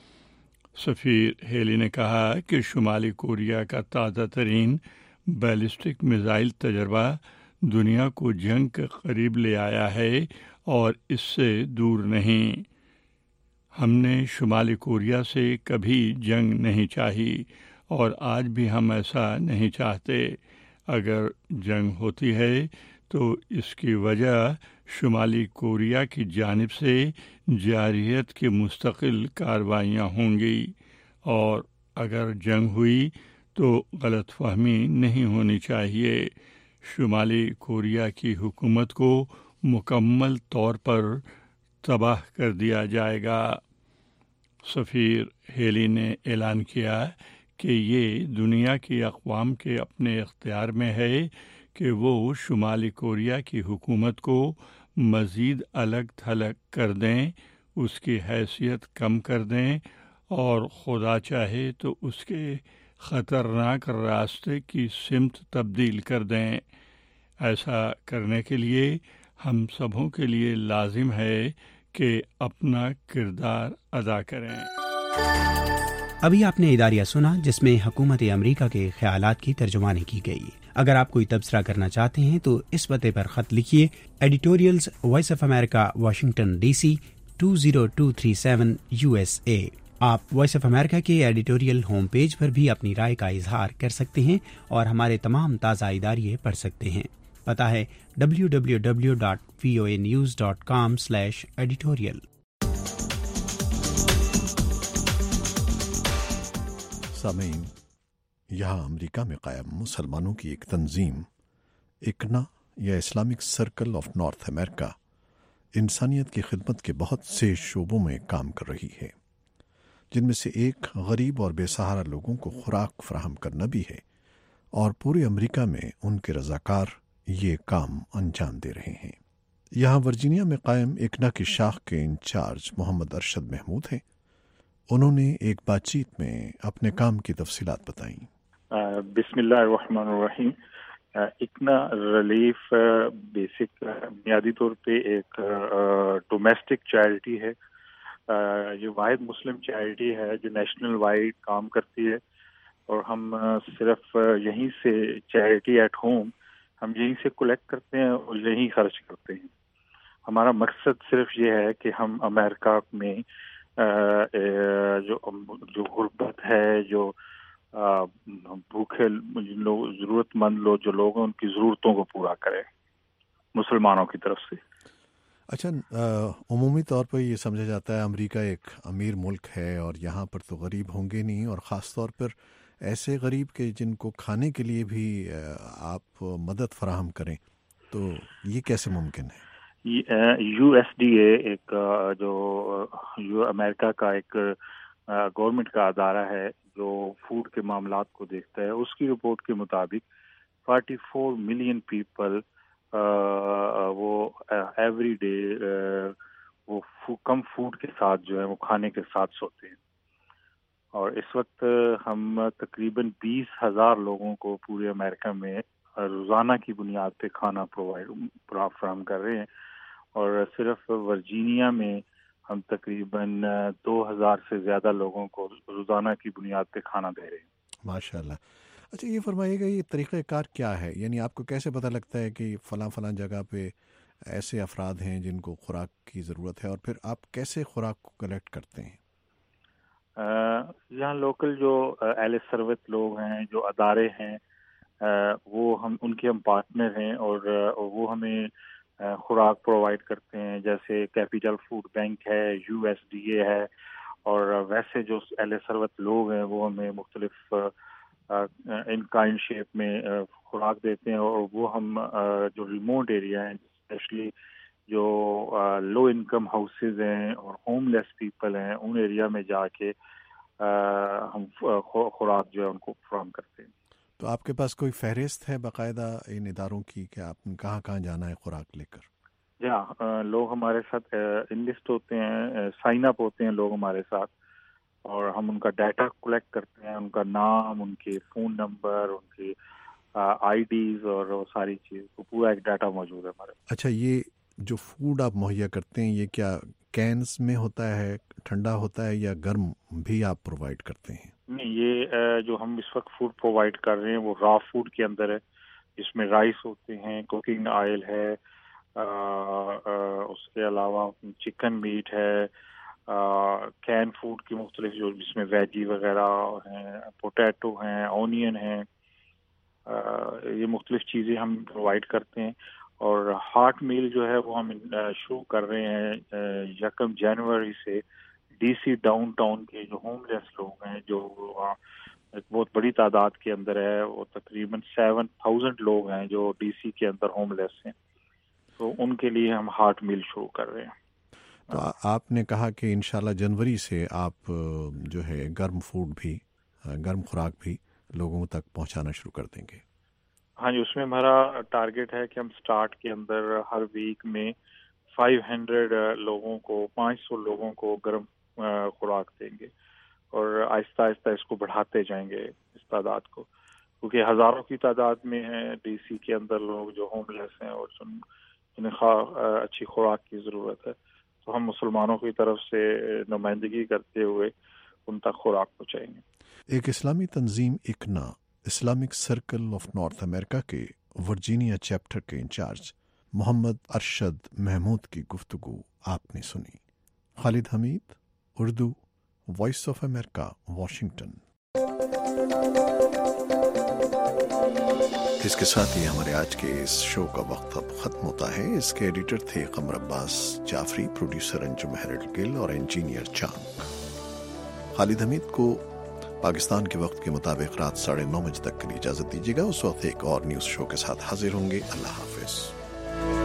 سفیر ہیلی نے کہا کہ شمالی کوریا کا تازہ ترین بیلسٹک میزائل تجربہ دنیا کو جنگ کے قریب لے آیا ہے اور اس سے دور نہیں۔ ہم نے شمالی کوریا سے کبھی جنگ نہیں چاہی اور آج بھی ہم ایسا نہیں چاہتے۔ اگر جنگ ہوتی ہے تو اس کی وجہ شمالی کوریا کی جانب سے جارحیت کی مستقل کارروائیاں ہوں گی، اور اگر جنگ ہوئی تو غلط فہمی نہیں ہونی چاہیے۔ شمالی کوریا کی حکومت کو مکمل طور پر تباہ کر دیا جائے گا۔ سفیر ہیلی نے اعلان کیا کہ یہ دنیا کی اقوام کے اپنے اختیار میں ہے کہ وہ شمالی کوریا کی حکومت کو مزید الگ تھلگ کر دیں، اس کی حیثیت کم کر دیں اور خدا چاہے تو اس کے خطرناک راستے کی سمت تبدیل کر دیں۔ ایسا کرنے کے لیے ہم سبوں کے لیے لازم ہے کہ اپنا کردار ادا کریں۔ ابھی آپ نے اداریہ سنا جس میں حکومت امریکہ کے خیالات کی ترجمانی کی گئی۔ اگر آپ کوئی تبصرہ کرنا چاہتے ہیں تو اس پتے پر خط لکھیے: editorials voice of America, Washington D C two zero two three seven U S A. आप वॉइस ऑफ अमेरिका के एडिटोरियल होम पेज पर भी अपनी राय का इजहार कर सकते हैं और हमारे तमाम ताज़ा इदारिये पढ़ सकते हैं। पता है W W W dot V O A news dot com slash editorial. सामीन, यहाँ अमेरिका में कायम मुसलमानों की एक तंजीम इकना या Islamic circle of North America इंसानियत की खिदमत के बहुत से शोबों में काम कर रही है, जिनमें से एक गरीब और बेसहारा लोगों को खुराक फराहम करना भी है, और पूरे अमेरिका में उनके रजाकार ये काम अंजाम दे रहे हैं। यहाँ वर्जीनिया में कायम इकना की शाख के इंचार्ज मोहम्मद अरशद महमूद हैं। उन्होंने एक बातचीत में अपने काम की तफसीलात बताई। बिस्मिल्लाहिर्रहमानिर्रहीम। इकना रिलीफ बेसिक बुनियादी तौर पे एक डोमेस्टिक चैरिटी है। ये वाहिद मुस्लिम चैरिटी है जो नेशनल वाइड काम करती है, और हम सिर्फ यहीं से चैरिटी एट होम हम यहीं से कलेक्ट करते हैं और यहीं खर्च करते हैं। हमारा मकसद सिर्फ ये है कि हम अमेरिका में जो जो गुर्बत है, जो भूखे लोग, जरूरतमंद लोग जो लोग हैं, उनकी ज़रूरतों को पूरा करें मुसलमानों की तरफ से। अच्छा, उमूमी तौर पर ये समझा जाता है अमेरिका एक अमीर मुल्क है और यहाँ पर तो गरीब होंगे नहीं, और ख़ास तौर पर ऐसे गरीब के जिनको खाने के लिए भी आप मदद फराहम करें, तो ये कैसे मुमकिन है? यू एस डी ए एक जो यू अमेरिका का एक गवर्नमेंट का अदारा है जो फूड के मामलात को देखता है, उसकी रिपोर्ट के मुताबिक चौवालीस मिलियन पीपल वो एवरी डे वो फू, कम फूड के साथ जो है वो खाने के साथ सोते हैं। और इस वक्त हम तकरीबन बीस हजार लोगों को पूरे अमेरिका में रोज़ाना की बुनियाद पे खाना प्रोवाइड फराहम कर रहे हैं, और सिर्फ वर्जीनिया में हम तकरीबन दो हजार से ज़्यादा लोगों को रोज़ाना की बुनियाद पे खाना दे रहे हैं। माशाल्लाह। अच्छा, ये फरमाइएगा, ये तरीक़ाकार क्या है? यानी आपको कैसे पता लगता है कि फ़लाँ फ़लाँ जगह पे ऐसे अफराद हैं जिनको खुराक की ज़रूरत है, और फिर आप कैसे खुराक को कलेक्ट करते हैं? यहाँ लोकल जो एल सर्विस लोग हैं, जो अदारे हैं, आ, वो हम उनके हम पार्टनर हैं, और, और वो हमें खुराक प्रोवाइड करते हैं। जैसे कैपिटल फूड बैंक है, यू एस डी ए है, और वैसे जो एल सर्विस लोग हैं वो हमें मुख्तलिफ इन काइंड शेप में खुराक देते हैं। और वो हम जो रिमोट एरिया हैं, स्पेशली जो लो इनकम हाउसेज हैं और होमलेस पीपल हैं, उन एरिया में जाके हम खुराक जो है उनको फराहम करते हैं। तो आपके पास कोई फहरिस्त है बाकायदा इन इदारों की कि आप कहाँ कहाँ जाना है खुराक लेकर? या लोग हमारे साथ इनलिस्ट होते हैं, साइन अप होते हैं लोग हमारे साथ, और हम उनका डाटा कलेक्ट करते हैं, उनका नाम, उनके फ़ोन नंबर, उनकी आईडीज और वो सारी चीज़, तो पूरा एक डाटा मौजूद है हमारे। अच्छा, ये जो फूड आप मुहैया करते हैं ये क्या कैंस में होता है, ठंडा होता है, या गर्म भी आप प्रोवाइड करते हैं? नहीं, ये जो हम इस वक्त फूड प्रोवाइड कर रहे हैं वो रॉ फूड के अंदर है, जिसमें राइस होते हैं, कुकिंग ऑयल है, आ, आ, उसके अलावा चिकन मीट है, कैन फूड की मुख्तलिफ जो जिसमें वेजी वगैरह हैं, पोटैटो हैं, ऑनियन हैं, ये मुख्तलिफ चीज़ें हम प्रोवाइड करते हैं। और हार्ट मील जो है वो हम शुरू कर रहे हैं यकम जनवरी से। डीसी डाउन टाउन के जो होमलेस लोग हैं, जो एक बहुत बड़ी तादाद के अंदर है, वो तकरीबन सेवन थाउजेंड लोग हैं जो डीसी के अंदर होमलेस हैं, तो उनके लिए हम हार्ट मील शुरू कर रहे हैं। तो आ, आपने कहा कि इंशाल्लाह जनवरी से आप जो है गर्म फूड भी, गर्म खुराक भी लोगों तक पहुंचाना शुरू कर देंगे? हाँ जी, उसमें हमारा टारगेट है कि हम स्टार्ट के अंदर हर वीक में पाँच सौ लोगों को पाँच सौ लोगों को गर्म खुराक देंगे, और आहिस्ता आहिस्ता इसको बढ़ाते जाएंगे इस तादाद को, क्योंकि हज़ारों की तादाद में है डीसी के अंदर लोग जो होमलेस हैं और जिन्हें अच्छी खुराक की ज़रूरत है। तो हम मुसलमानों की तरफ से नुमाइंदगी करते हुए उन तक खुराक पहुँचाएंगे। एक इस्लामी तंजीम ICNA, Islamic circle of North America के वर्जीनिया चैप्टर के इंचार्ज मोहम्मद अरशद महमूद की गुफ्तगू आपने सुनी। Khalid Hameed, Urdu, Voice of America, Washington. इसके साथ ही हमारे आज के इस शो का वक्त अब खत्म होता है। इसके एडिटर थे कमर अब्बास जाफरी, प्रोड्यूसर अंजुम हेरल्ड गिल और इंजीनियर चांद। खालिद हमीद को पाकिस्तान के वक्त के मुताबिक रात साढ़े नौ बजे तक के लिए इजाजत दीजिएगा। उस वक्त एक और न्यूज शो के साथ हाजिर होंगे। अल्लाह हाफिज।